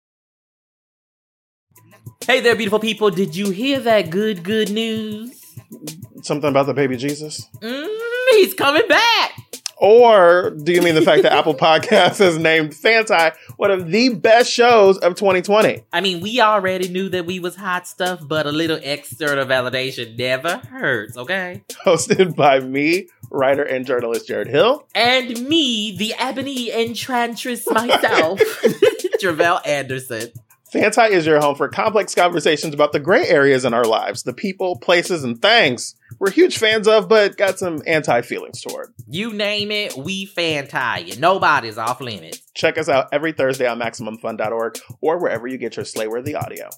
Hey there, beautiful people. Did you hear that good, good news? Something about the baby Jesus? Mm, he's coming back. Or do you mean the fact that Apple Podcasts has named Fanti one of the best shows of twenty twenty? I mean, we already knew that we was hot stuff, but a little external validation never hurts, okay? Hosted by me, writer and journalist Jared Hill. And me, the ebony enchantress myself, Travell Anderson. Fanti is your home for complex conversations about the gray areas in our lives, the people, places, and things we're huge fans of, but got some anti-feelings toward. You name it, we fan-tie it. Nobody's off limits. Check us out every Thursday on Maximum Fun dot org or wherever you get your Slayworthy audio.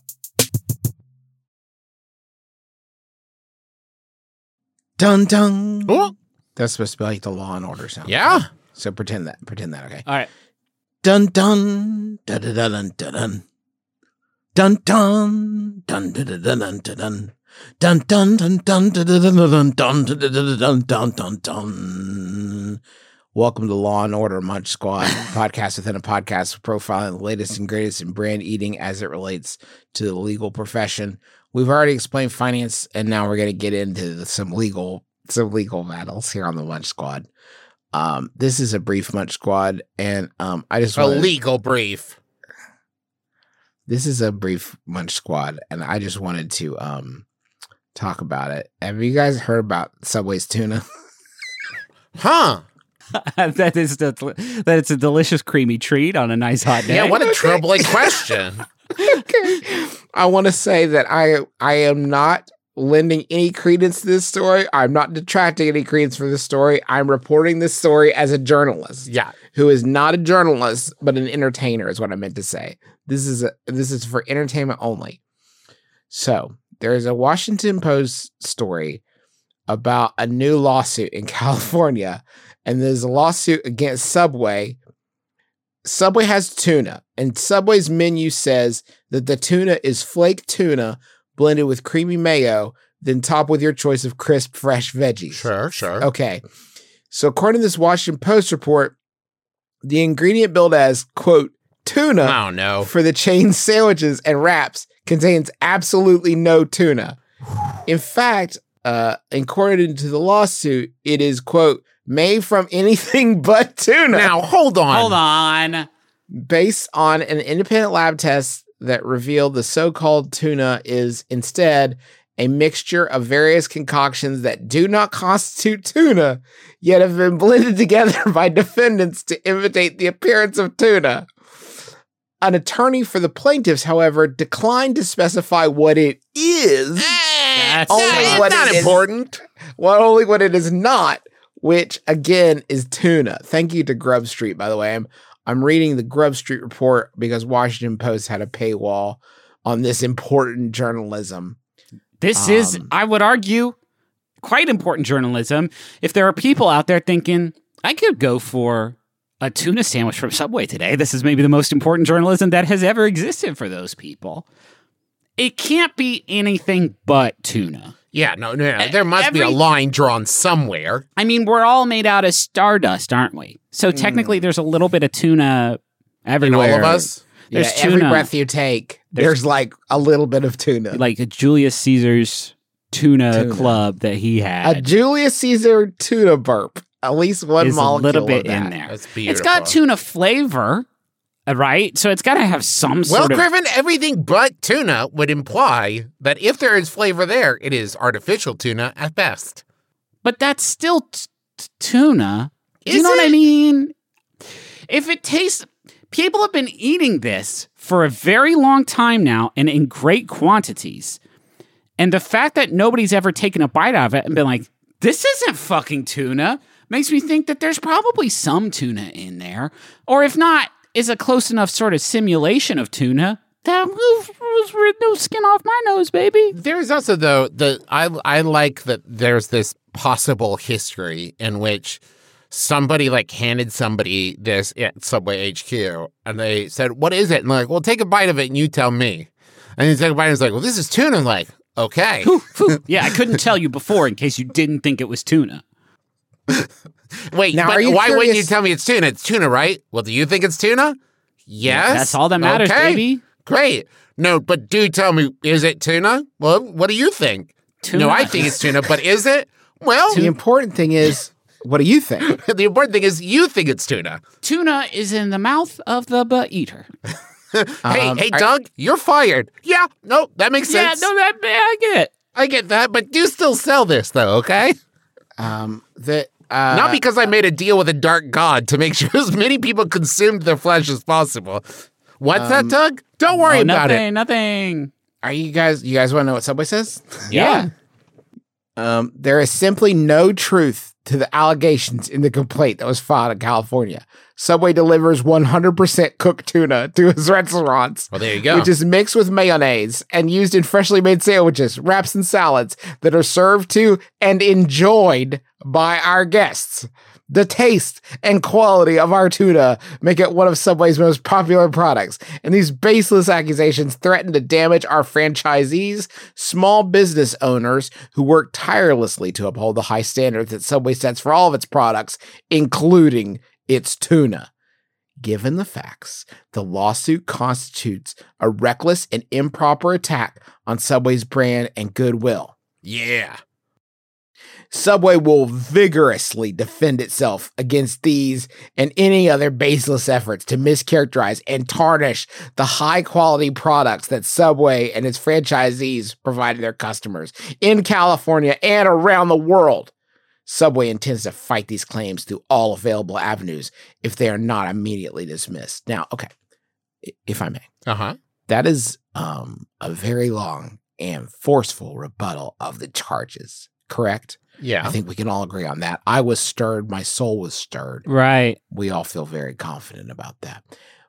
Dun dun. Oh. That's supposed to be like the Law and Order sound. Yeah. So pretend that. Pretend that. Okay. All right. Dun dun dun dun dun dun dun. Dun dun dun dun dun dun dun dun dun dun dun dun dun dun dun dun dun dun. Welcome to Law and Order Munch Squad, podcast within a podcast, profiling the latest and greatest in brand eating as it relates to the legal profession. We've already explained finance, and now we're going to get into some legal some legal battles here on the Munch Squad. Um, this is a brief Munch Squad, and um, I just A want legal brief. This is a brief Munch Squad, and I just wanted to um talk about it. Have you guys heard about Subway's tuna? Huh. that is the, that it's a delicious creamy treat on a nice hot day. Yeah, what a troubling question. Okay. I want to say that I I am not lending any credence to this story. I'm not detracting any credence for this story. I'm reporting this story as a journalist. Yeah. Who is not a journalist, but an entertainer is what I meant to say. This is a, this is for entertainment only. So there is a Washington Post story about a new lawsuit in California, and there's a lawsuit against Subway. Subway has tuna, and Subway's menu says that the tuna is flake tuna blended with creamy mayo, then topped with your choice of crisp, fresh veggies. Sure, sure. Okay. So according to this Washington Post report, the ingredient billed as, quote, tuna Oh, no. for the chain's sandwiches and wraps contains absolutely no tuna. In fact, uh, according to the lawsuit, it is, quote, made from anything but tuna. Now, hold on. Hold on. Based on an independent lab test that revealed the so-called tuna is instead a mixture of various concoctions that do not constitute tuna, yet have been blended together by defendants to imitate the appearance of tuna. An attorney for the plaintiffs, however, declined to specify what it is. That's Only It's what not it is- important. Well, only what it is not, which again is tuna. Thank you to Grub Street, by the way. I'm I'm reading the Grub Street report because Washington Post had a paywall on this important journalism. This is, Um, I would argue, quite important journalism. If there are people out there thinking, I could go for a tuna sandwich from Subway today, this is maybe the most important journalism that has ever existed for those people. it can't be anything but tuna. Yeah, no, no, no. There must Every, be a line drawn somewhere. I mean, we're all made out of stardust, aren't we? So technically, mm. there's a little bit of tuna everywhere. In all of us? There's yeah, tuna. Every breath you take, there's, there's like a little bit of tuna. Like a Julius Caesar's tuna, tuna. club that he had. A Julius Caesar tuna burp. At least one There's molecule a little bit of that. in there. That's beautiful. It's got tuna flavor, right? So it's got to have some sort well, of... Well, Griffin, everything but tuna would imply that if there is flavor there, it is artificial tuna at best. But that's still t- t- tuna. Is Do you know it? what I mean? If it tastes... People have been eating this for a very long time now and in great quantities. And the fact that nobody's ever taken a bite out of it and been like, this isn't fucking tuna, makes me think that there's probably some tuna in there. Or if not, is a close enough sort of simulation of tuna that was, was no skin off my nose, baby. There's also, though, the I, I like that there's this possible history in which somebody like handed somebody this at Subway H Q and they said, what is it? And they're like, well, take a bite of it and you tell me. And he took a bite and he's like, well, this is tuna. I'm like, okay. Yeah, I couldn't tell you before in case you didn't think it was tuna. Wait, now, but why curious? wouldn't you tell me it's tuna? It's tuna, right? Well, do you think it's tuna? Yes. Yeah, that's all that matters, okay. baby. Great. No, but do tell me, is it tuna? Well, what do you think? Tuna. No, I think it's tuna, but is it? Well, the important thing is, what do you think? The important thing is you think it's tuna. Tuna is in the mouth of the eater. hey, um, hey, I, Doug, you're fired. Yeah, no, that makes sense. Yeah, no, that I get it. I get that, but do still sell this, though, okay? Um, the uh, Not because I made a deal with a dark god to make sure as many people consumed their flesh as possible. What's um, that, Doug? Don't worry oh, about nothing, it. Nothing. Are you guys? You guys want to know what Subway says? Yeah. Um, there is simply no truth to the allegations in the complaint that was filed in California. Subway delivers one hundred percent cooked tuna to its restaurants. Well, there you go. Which is mixed with mayonnaise and used in freshly made sandwiches, wraps, and salads that are served to and enjoyed by our guests. The taste and quality of our tuna make it one of Subway's most popular products, and these baseless accusations threaten to damage our franchisees, small business owners who work tirelessly to uphold the high standards that Subway sets for all of its products, including its tuna. Given the facts, the lawsuit constitutes a reckless and improper attack on Subway's brand and goodwill. Yeah. Subway will vigorously defend itself against these and any other baseless efforts to mischaracterize and tarnish the high-quality products that Subway and its franchisees provide to their customers in California and around the world. Subway intends to fight these claims through all available avenues if they are not immediately dismissed. Now, okay, if I may. Uh-huh. That is um, a very long and forceful rebuttal of the charges, correct? Yeah. I think we can all agree on that. I was stirred. My soul was stirred. Right. We all feel very confident about that.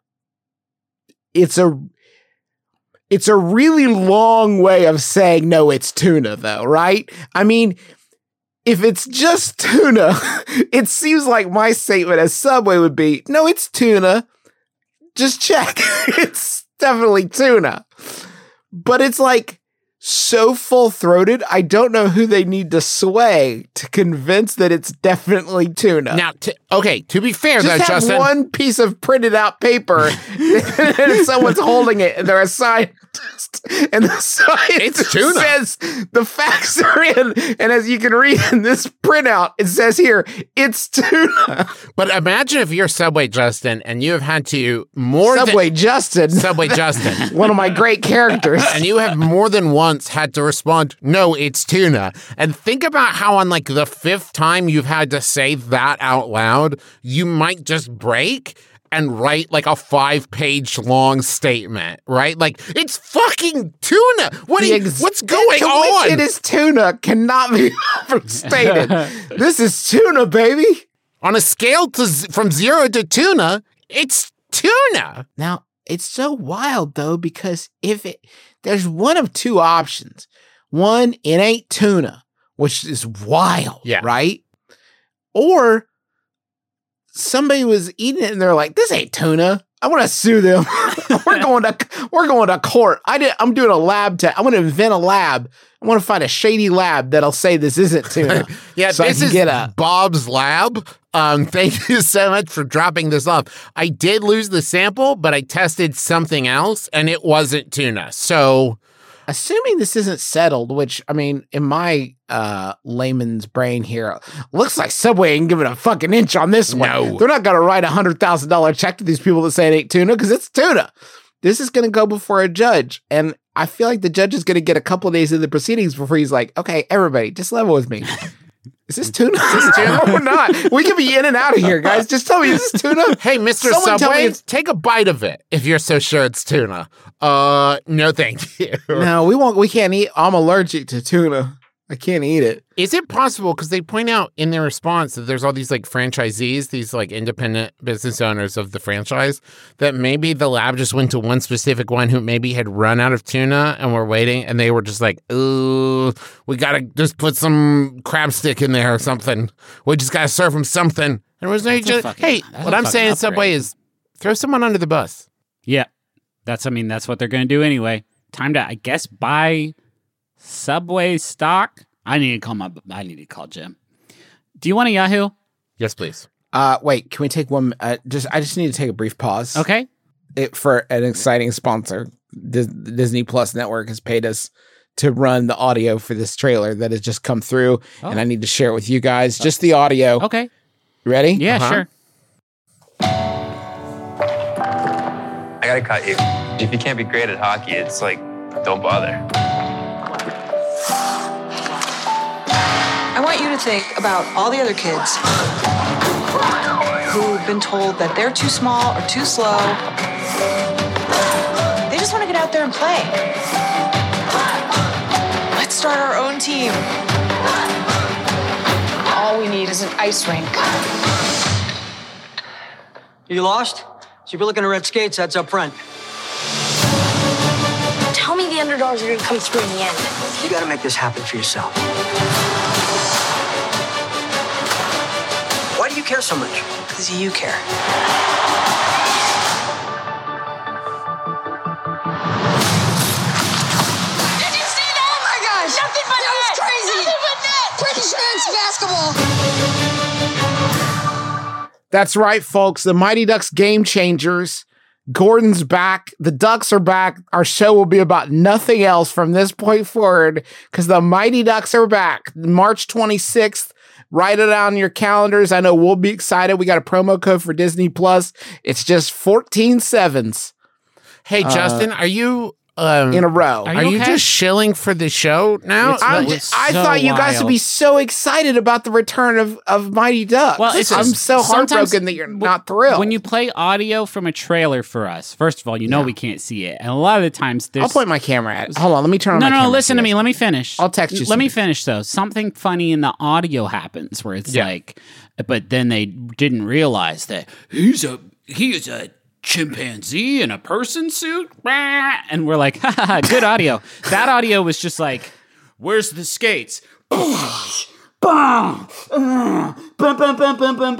It's a it's a really long way of saying, no, it's tuna, though, right? I mean, if it's just tuna, it seems like my statement as Subway would be, no, it's tuna. Just check. It's definitely tuna. But it's like, so full-throated, I don't know who they need to sway to convince that it's definitely tuna. Now, t- okay, to be fair, Just though, have Justin, one piece of printed out paper, and someone's holding it, and they're a scientist, and the scientist It's tuna. says the facts are in, and as you can read in this printout, it says here, it's tuna. But imagine if you're Subway Justin, and you have had to more Subway than... Justin. Subway Justin. One of my great characters. And you have more than once had to respond, no, it's tuna. And think about how on like the fifth time you've had to say that out loud, you might just break and write like a five-page long statement, right? Like, it's fucking tuna. What you, ex- what's going on? It is tuna cannot be overstated. This is tuna, baby. On a scale to z- from zero to tuna, it's tuna. Now, it's so wild, though, because if it... There's one of two options. One, it ain't tuna, which is wild, yeah. right? Or somebody was eating it and they're like, this ain't tuna. I want to sue them. we're going to we're going to court. I did. I'm doing a lab test. I'm going to invent a lab. I want to find a shady lab that'll say this isn't tuna. Yeah, so this I can is get a Bob's Lab. Um, thank you so much for dropping this off. I did lose the sample, but I tested something else, and it wasn't tuna. So, assuming this isn't settled, which I mean, in my uh, layman's brain here, looks like Subway ain't giving a fucking inch on this one. No. They're not going to write a hundred thousand dollar check to these people that say it ain't tuna because it's tuna. This is going to go before a judge, and I feel like the judge is going to get a couple of days of the proceedings before he's like, "Okay, everybody, just level with me. Is this tuna? Is this tuna or not? We can be in and out of here, guys. Just tell me, is this tuna? Hey, Mister Someone tell me Subway, it's- take a bite of it if you're so sure it's tuna. Uh, no, thank you. No, we won't. We can't eat. I'm allergic to tuna. I can't eat it. Is it possible, because they point out in their response that there's all these like franchisees, these like independent business owners of the franchise, that maybe the lab just went to one specific one who maybe had run out of tuna and were waiting, and they were just like, ooh, we got to just put some crab stick in there or something. We just got to serve them something. And it was they That's a just, fucking- hey, that's what a I'm fucking saying, upgrade. Subway, is throw someone under the bus. Yeah. That's, I mean, that's what they're going to do anyway. Time to, I guess, buy Subway stock. I need to call my, I need to call Jim. Do you want a Yahoo? Yes, please. Uh, wait, can we take one? Uh, just, I just need to take a brief pause. Okay. It, for an exciting sponsor. Dis- the Disney Plus Network has paid us to run the audio for this trailer that has just come through, Oh. and I need to share it with you guys. Just the audio. Okay. Ready? Yeah, Uh-huh. sure. I gotta cut you. If you can't be great at hockey, it's like, don't bother. I want you to think about all the other kids who've been told that they're too small or too slow. They just want to get out there and play. Let's start our own team. All we need is an ice rink. You lost? So if you're looking at red skates, that's up front. Tell me the underdogs are going to come through in the end. You gotta make this happen for yourself. Why do you care so much? Because you care. Did you see that? Oh my gosh! Nothing but that net! Was crazy! Nothing but net! Pretty sure it's basketball. That's right, folks. The Mighty Ducks Game Changers. Gordon's back. The Ducks are back. Our show will be about nothing else from this point forward because the Mighty Ducks are back. March twenty-sixth. Write it on your calendars. I know we'll be excited. We got a promo code for Disney Plus. It's just fourteen sevens Hey, Justin, are you um, in a row. Are Are you okay? just shilling for the show now? It's- I'm That just, was I so thought you guys would wild. be so excited about the return of, of Mighty Ducks. Well, it's I'm just- so sometimes heartbroken that you're w- not thrilled. When you play audio from a trailer for us, first of all, you know we can't see it. And a lot of the times there's... I'll point my camera at it. Hold on, let me turn on No, my no, camera. no, listen to so me. Let me finish. I'll text you Let me something. finish, though. Something funny in the audio happens where it's Yeah. like, but then they didn't realize that he's a, he is a chimpanzee in a person suit. Rah! And we're like, ha, ha, ha, good audio. That audio was just like, where's the skates? Boom! Uh, bum, bum, bum, bum, bum,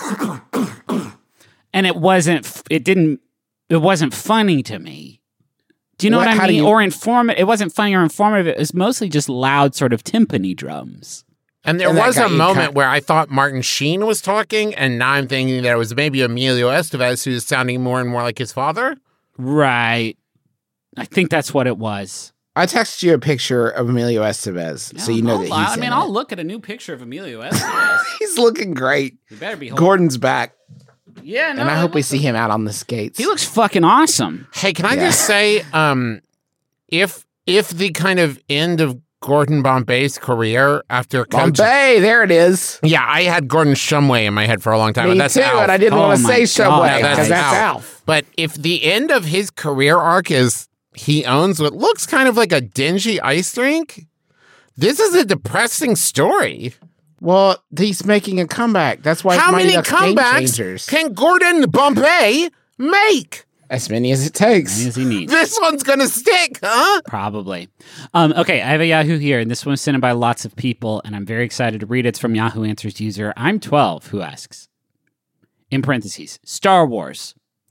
bum. And it wasn't, f- it didn't, it wasn't funny to me. Do you know What- what, how I do mean? you- Or informative. It wasn't funny or informative. It was mostly just loud sort of timpani drums. And there And that was got a you moment kind- where I thought Martin Sheen was talking, and now I'm thinking that it was maybe Emilio Estevez who's sounding more and more like his father. Right. I think that's what it was. I texted you a picture of Emilio Estevez, so you know I'll- that he's I in mean, it. I'll look at a new picture of Emilio Estevez. He's looking great. You better be holding. Gordon's back, Yeah, no, and I it hope we looks- see him out on the skates. He looks fucking awesome. Hey, can I Yeah. just say, um, if if the kind of end of Gordon Bombay's career after coaching, Bombay, there it is. yeah, I had Gordon Shumway in my head for a long time. Me and that's too, Alf. and I didn't Oh want to my say God. Subway Yeah, because that's Alf. Alf. But if the end of his career arc is he owns what looks kind of like a dingy ice rink, this is a depressing story. Well, he's making a comeback. That's why How Mighty many Ducks Game comebacks Changers. can Gordon Bombay make? As many as it takes. As he needs. This one's gonna stick, huh? Probably. Um, okay, I have a Yahoo here, and this one's sent in by lots of people, and I'm very excited to read it. It's from Yahoo Answers user I'm twelve, who asks, in parentheses, Star Wars.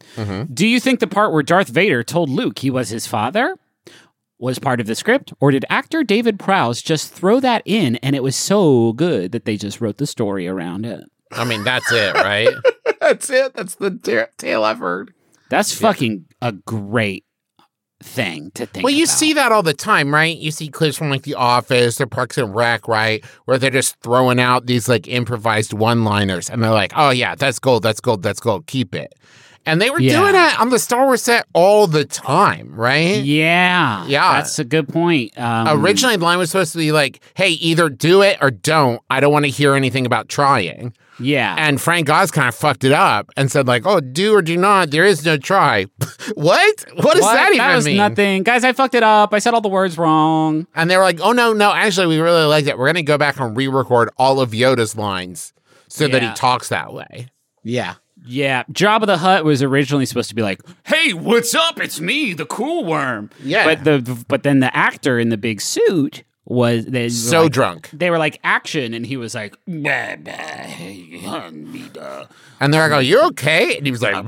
Mm-hmm. Do you think the part where Darth Vader told Luke he was his father was part of the script, or did actor David Prowse just throw that in and it was so good that they just wrote the story around it? I mean, that's it, right? That's it. That's the ta- tale I've heard. That's fucking a great thing to think Well, you about. see that all the time, right? You see clips from like The Office or Parks and Rec, right? Where they're just throwing out these like improvised one-liners and they're like, oh yeah, that's gold, that's gold, that's gold, keep it. And they were Yeah. doing that on the Star Wars set all the time, right? Yeah. Yeah. That's a good point. Um, Originally, the line was supposed to be like, hey, either do it or don't. I don't want to hear anything about trying. Yeah. And Frank Oz kind of fucked it up and said like, oh, do or do not. There is no try. What? What does What? that even That was mean? nothing. Guys, I fucked it up. I said all the words wrong. And they were like, oh, no, no. Actually, we really liked it. We're going to go back and re-record all of Yoda's lines so that he Yeah. talks that way. Yeah. Yeah, Jabba the Hutt was originally supposed to be like, "Hey, what's up? It's me, the cool worm." Yeah. but the but then the actor in the big suit was they were So like- drunk. They were like action, and he was like, "Bah, bah, hey, honey, duh, And they're like, oh, you're okay? And he was like,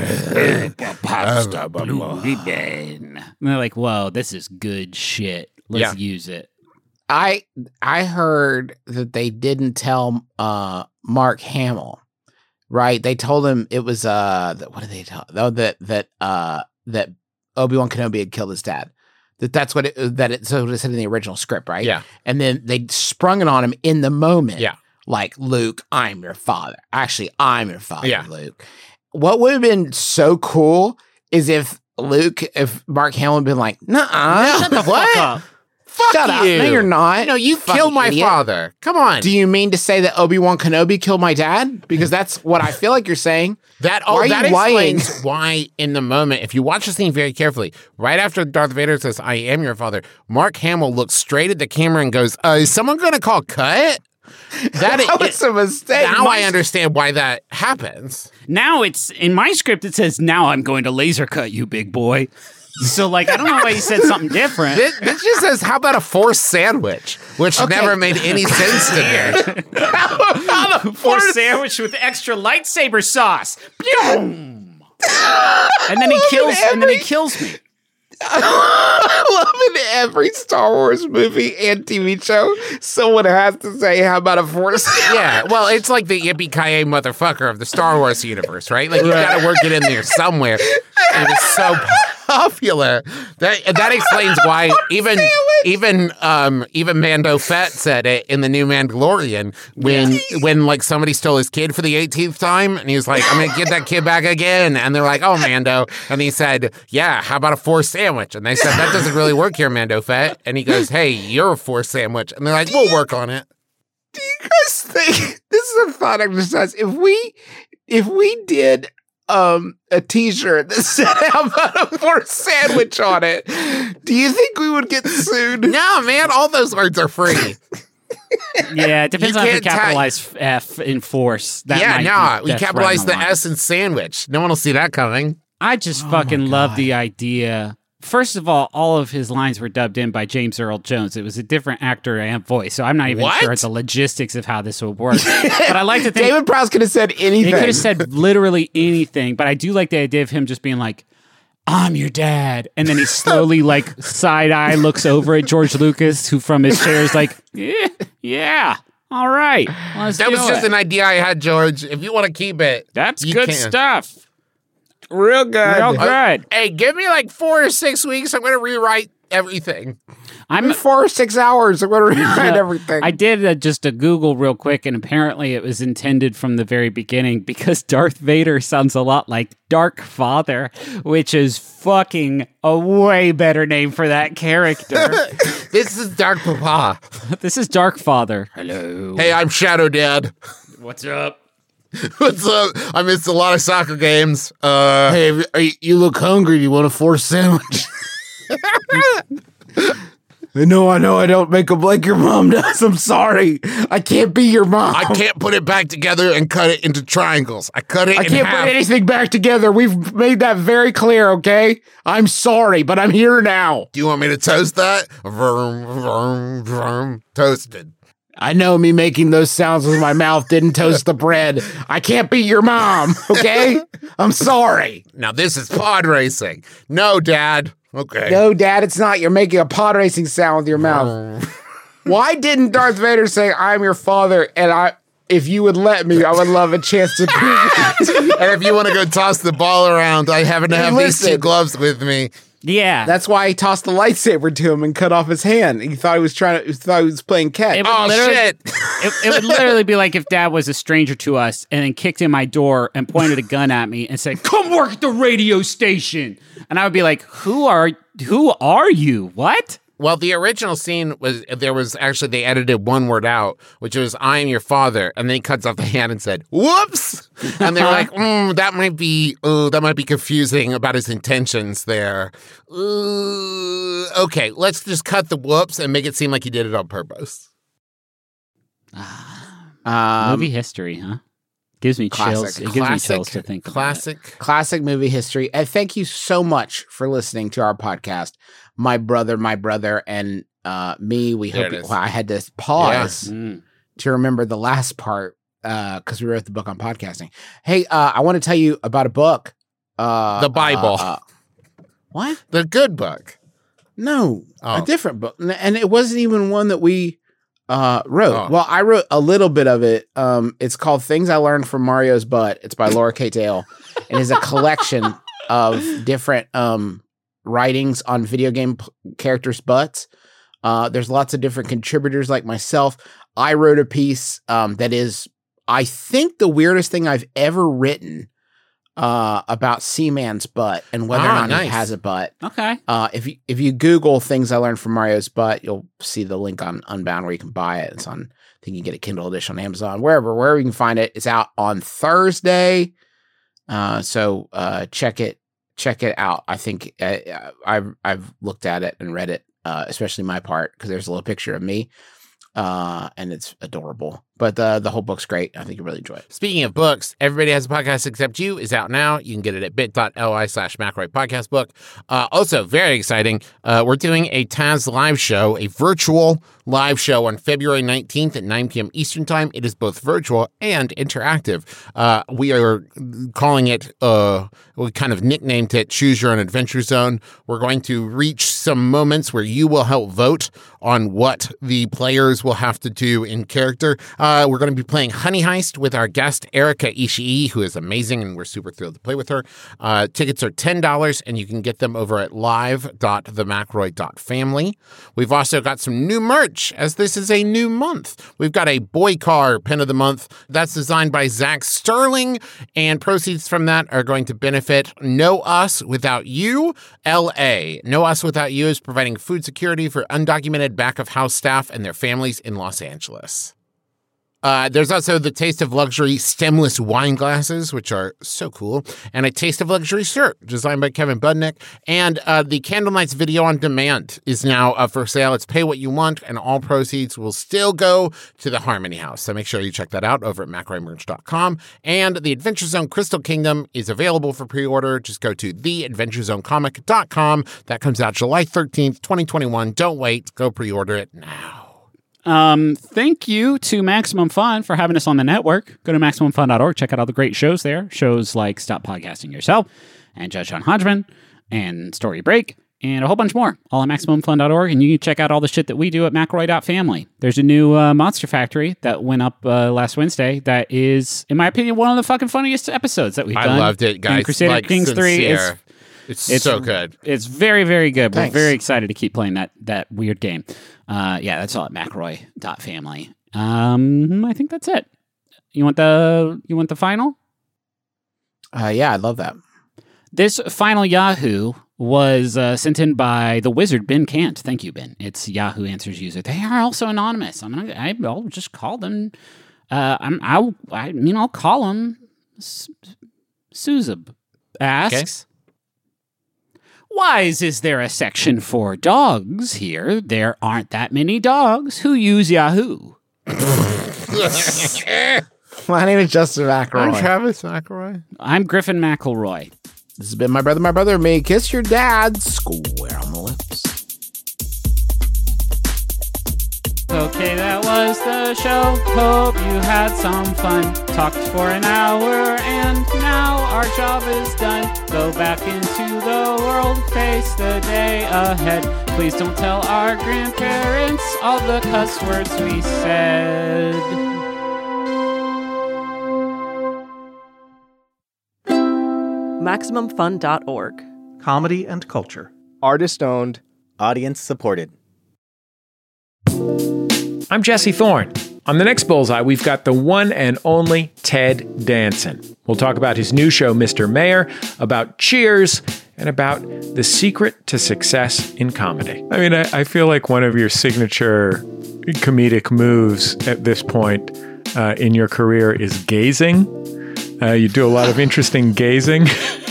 pasta blue ribbon." And they're like, "Whoa, this is good shit. Let's Yeah. use it." I I heard that they didn't tell uh, Mark Hamill, right? They told him it was uh that, what did they tell? Oh, that that uh that Obi-Wan Kenobi had killed his dad. That that's what it that it so it said in the original script, right? Yeah. And then they sprung it on him in the moment. Yeah. Like, Luke, I'm your father. Actually, I'm your father, Yeah. Luke. What would have been so cool is if Luke, if Mark Hamill had been like, nuh-uh. Shut the what? fuck up. fuck Shut up. you. No, you're not. No, you Fucking killed my idiot. father. Come on. Do you mean to say that Obi-Wan Kenobi killed my dad? Because that's what I feel like you're saying. That Why oh, are that you lying? explains why, in the moment, if you watch the scene very carefully, right after Darth Vader says, "I am your father," Mark Hamill looks straight at the camera and goes, uh, "Is someone going to call cut?" That, That was a mistake. Now My- I understand why that happens. Now it's in my script. It says, "Now I'm going to laser cut you, big boy." So, like, I don't know why he said something different. This, this just says, "How about a forced sandwich?" Which Okay. never made any sense to me. Or sandwich with extra lightsaber sauce. Boom! And then he kills. And then he kills me. I love in every Star Wars movie and T V show, someone has to say, how about a force? Yeah, well, it's like the yippee-ki-yay motherfucker of the Star Wars universe, right? Like, you gotta work it in there somewhere. It was so popular. That that explains why even even um even Mando Fett said it in the new Mandalorian when when like somebody stole his kid for the eighteenth time, and he was like, "I'm gonna get that kid back again," and they're like, "Oh, Mando," and he said, "Yeah, how about a forced sandwich?" And they said, "That doesn't really work here, Mando Fett," and he goes, "Hey, you're a forced sandwich," and they're like, "We'll work on it." Do you guys think this is a thought exercise? If we if we did um a t-shirt that said how about a forced sandwich on it, do you think we would get sued? No, man, all those words are free. Yeah, it depends You on if you can't tie- capitalize F in force. That yeah, might no, be- we that's right capitalized on the line. S in sandwich. No one will see that coming. I just fucking love the idea. First of all, all of his lines were dubbed in by James Earl Jones. It was a different actor and voice, so I'm not even What? sure the logistics of how this would work. But I like to think David Prowse could have said he anything. could have said literally anything. But I do like the idea of him just being like, "I'm your dad," and then he slowly, like, side eye looks over at George Lucas, who from his chair is like, "Yeah, yeah, all right, let's That do was just it." an idea I had, George. If you want to keep it, That's you good can. stuff. Real good. Real good. Hey, give me like four or six weeks. I'm going to rewrite everything. I'm Four or six hours. I'm going to rewrite everything. I did uh, just a Google real quick, and apparently it was intended from the very beginning because Darth Vader sounds a lot like Dark Father, which is fucking a way better name for that character. This is Dark Papa. This is Dark Father. Hello. Hey, I'm Shadow Dad. What's up? What's up? I missed a lot of soccer games. Uh, Hey, are you, you look hungry. You want a forced sandwich? I know, I know I don't make them like your mom does. I'm sorry. I can't be your mom. I can't put it back together and cut it into triangles. I cut it I in can't half. put anything back together. We've made that very clear, okay? I'm sorry, but I'm here now. Do you want me to toast that? Vroom, vroom, vroom. Toasted. I know me making those sounds with my mouth didn't toast the bread. I can't beat your mom, okay? I'm sorry. Now this is pod racing. No, Dad. Okay. No, Dad, it's not. You're making a pod racing sound with your mouth. Why didn't Darth Vader say, I'm your father, and I, if you would let me, I would love a chance to do And if you want to go toss the ball around, I happen to have Listen. these two gloves with me. Yeah. That's why he tossed the lightsaber to him and cut off his hand. He thought he was trying to, he thought he was playing catch. It would Oh, literally- shit. It, it would literally be like if Dad was a stranger to us and then kicked in my door and pointed a gun at me and said, "Come work at the radio station." And I would be like, "Who are who are you? What?" Well, the original scene was, there was actually, they edited one word out, which was, I am your father. And then he cuts off the hand and said, whoops. And they were like, mm, that might be, oh, that might be confusing about his intentions there. Uh, okay, let's just cut the whoops and make it seem like he did it on purpose. Um, Movie history, huh? Gives me chills. classic. It gives Classic, me chills to think about it. classic. Classic movie history. And thank you so much for listening to our podcast. My brother, my brother, and uh, me. We There hope it is. well, I had to pause Mm. to remember the last part because we wrote the book on podcasting. Hey, uh, I want to tell you about a book. Uh, The Bible. uh, uh, what? The good book. No, Oh. a different book, N- and it wasn't even one that we uh, wrote. Oh. Well, I wrote a little bit of it. Um, it's called "Things I Learned from Mario's Butt." It's by Laura K. Dale, and is a collection of different um, writings on video game p- characters' butts. Uh, there's lots of different contributors like myself. I wrote a piece um, that is, I think, the weirdest thing I've ever written uh, about Seaman's butt and whether Ah, or not nice. he has a butt. Okay. Uh, if you if you Google things I learned from Mario's butt, you'll see the link on Unbound where you can buy it. It's on. I think you can get a Kindle edition on Amazon, wherever wherever you can find it. It's out on Thursday, uh, so uh, check it check it out. I think uh, I've I've looked at it and read it, uh, especially my part because there's a little picture of me, uh, and it's adorable. But uh, the whole book's great. I think you'll really enjoy it. Speaking of books, Everybody Has a Podcast Except You is out now. You can get it at bit.ly slash McElroy Podcast Book. Uh, also, very exciting, uh, we're doing a Taz live show, a virtual live show on February nineteenth at nine p.m. Eastern Time. It is both virtual and interactive. Uh, we are calling it, uh, we kind of nicknamed it Choose Your Own Adventure Zone. We're going to reach some moments where you will help vote on what the players will have to do in character. Uh, we're going to be playing Honey Heist with our guest, Erica Ishii, who is amazing, and we're super thrilled to play with her. Uh, tickets are ten dollars, and you can get them over at live dot the mcelroy dot family. We've also got some new merch, as this is a new month. We've got a Boy Car Pin of the Month that's designed by Zach Sterling, and proceeds from that are going to benefit Know Us Without You, L A. Know Us Without You is providing food security for undocumented back-of-house staff and their families in Los Angeles. Uh, there's also the Taste of Luxury stemless wine glasses, which are so cool, and a Taste of Luxury shirt designed by Kevin Budnick. And uh, the Candle Nights Video on Demand is now up for sale. It's pay what you want, and all proceeds will still go to the Harmony House. So make sure you check that out over at mcelroy merch dot com. And the Adventure Zone Crystal Kingdom is available for pre-order. Just go to the adventure zone comic dot com. That comes out July thirteenth, twenty twenty-one. Don't wait. Go pre-order it now. Um, thank you to Maximum Fun for having us on the network. Go to maximum fun dot org. Check out all the great shows there. Shows like Stop Podcasting Yourself and Judge John Hodgman and Story Break and a whole bunch more. All at maximum fun dot org. And you can check out all the shit that we do at McElroy dot family. There's a new uh, Monster Factory that went up uh, last Wednesday that is, in my opinion, one of the fucking funniest episodes that we've I done. loved it, guys. And Crusader Like, Kings three is sincere. It's, so good. It's very, very good. Thanks. We're very excited to keep playing that that weird game. Uh, yeah, that's all at McElroy dot family. Um, I think that's it. You want the you want the final? Uh, yeah, I love that. This final Yahoo was uh, sent in by the wizard Ben Cant. Thank you, Ben. It's Yahoo Answers user. They are also anonymous. I'm gonna I, I'll just call them. Uh, I'm I'll I mean I'll call them. S- Suzab asks. Why is there a section for dogs here? There aren't that many dogs who use Yahoo. My name is Justin McElroy. I'm Travis McElroy. I'm Griffin McElroy. This has been my brother, my brother, and me. Kiss your dad square on the lips. Okay, that was the show. Hope you had some fun. Talked for an hour and now our job is done. Go back into the world, face the day ahead. Please don't tell our grandparents all the cuss words we said. Maximum Fun dot org. Comedy and culture. Artist owned. Audience supported. I'm Jesse Thorne. On the next Bullseye, we've got the one and only Ted Danson. We'll talk about his new show, Mister Mayor, about Cheers, and about the secret to success in comedy. I mean, I, I feel like one of your signature comedic moves at this point uh, in your career is gazing. Uh, you do a lot of interesting gazing.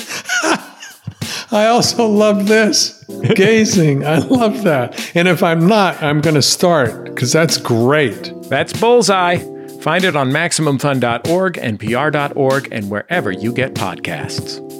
I also love this. Gazing. I love that. And if I'm not, I'm going to start because that's great. That's Bullseye. Find it on Maximum Fun dot org, N P R dot org, and wherever you get podcasts.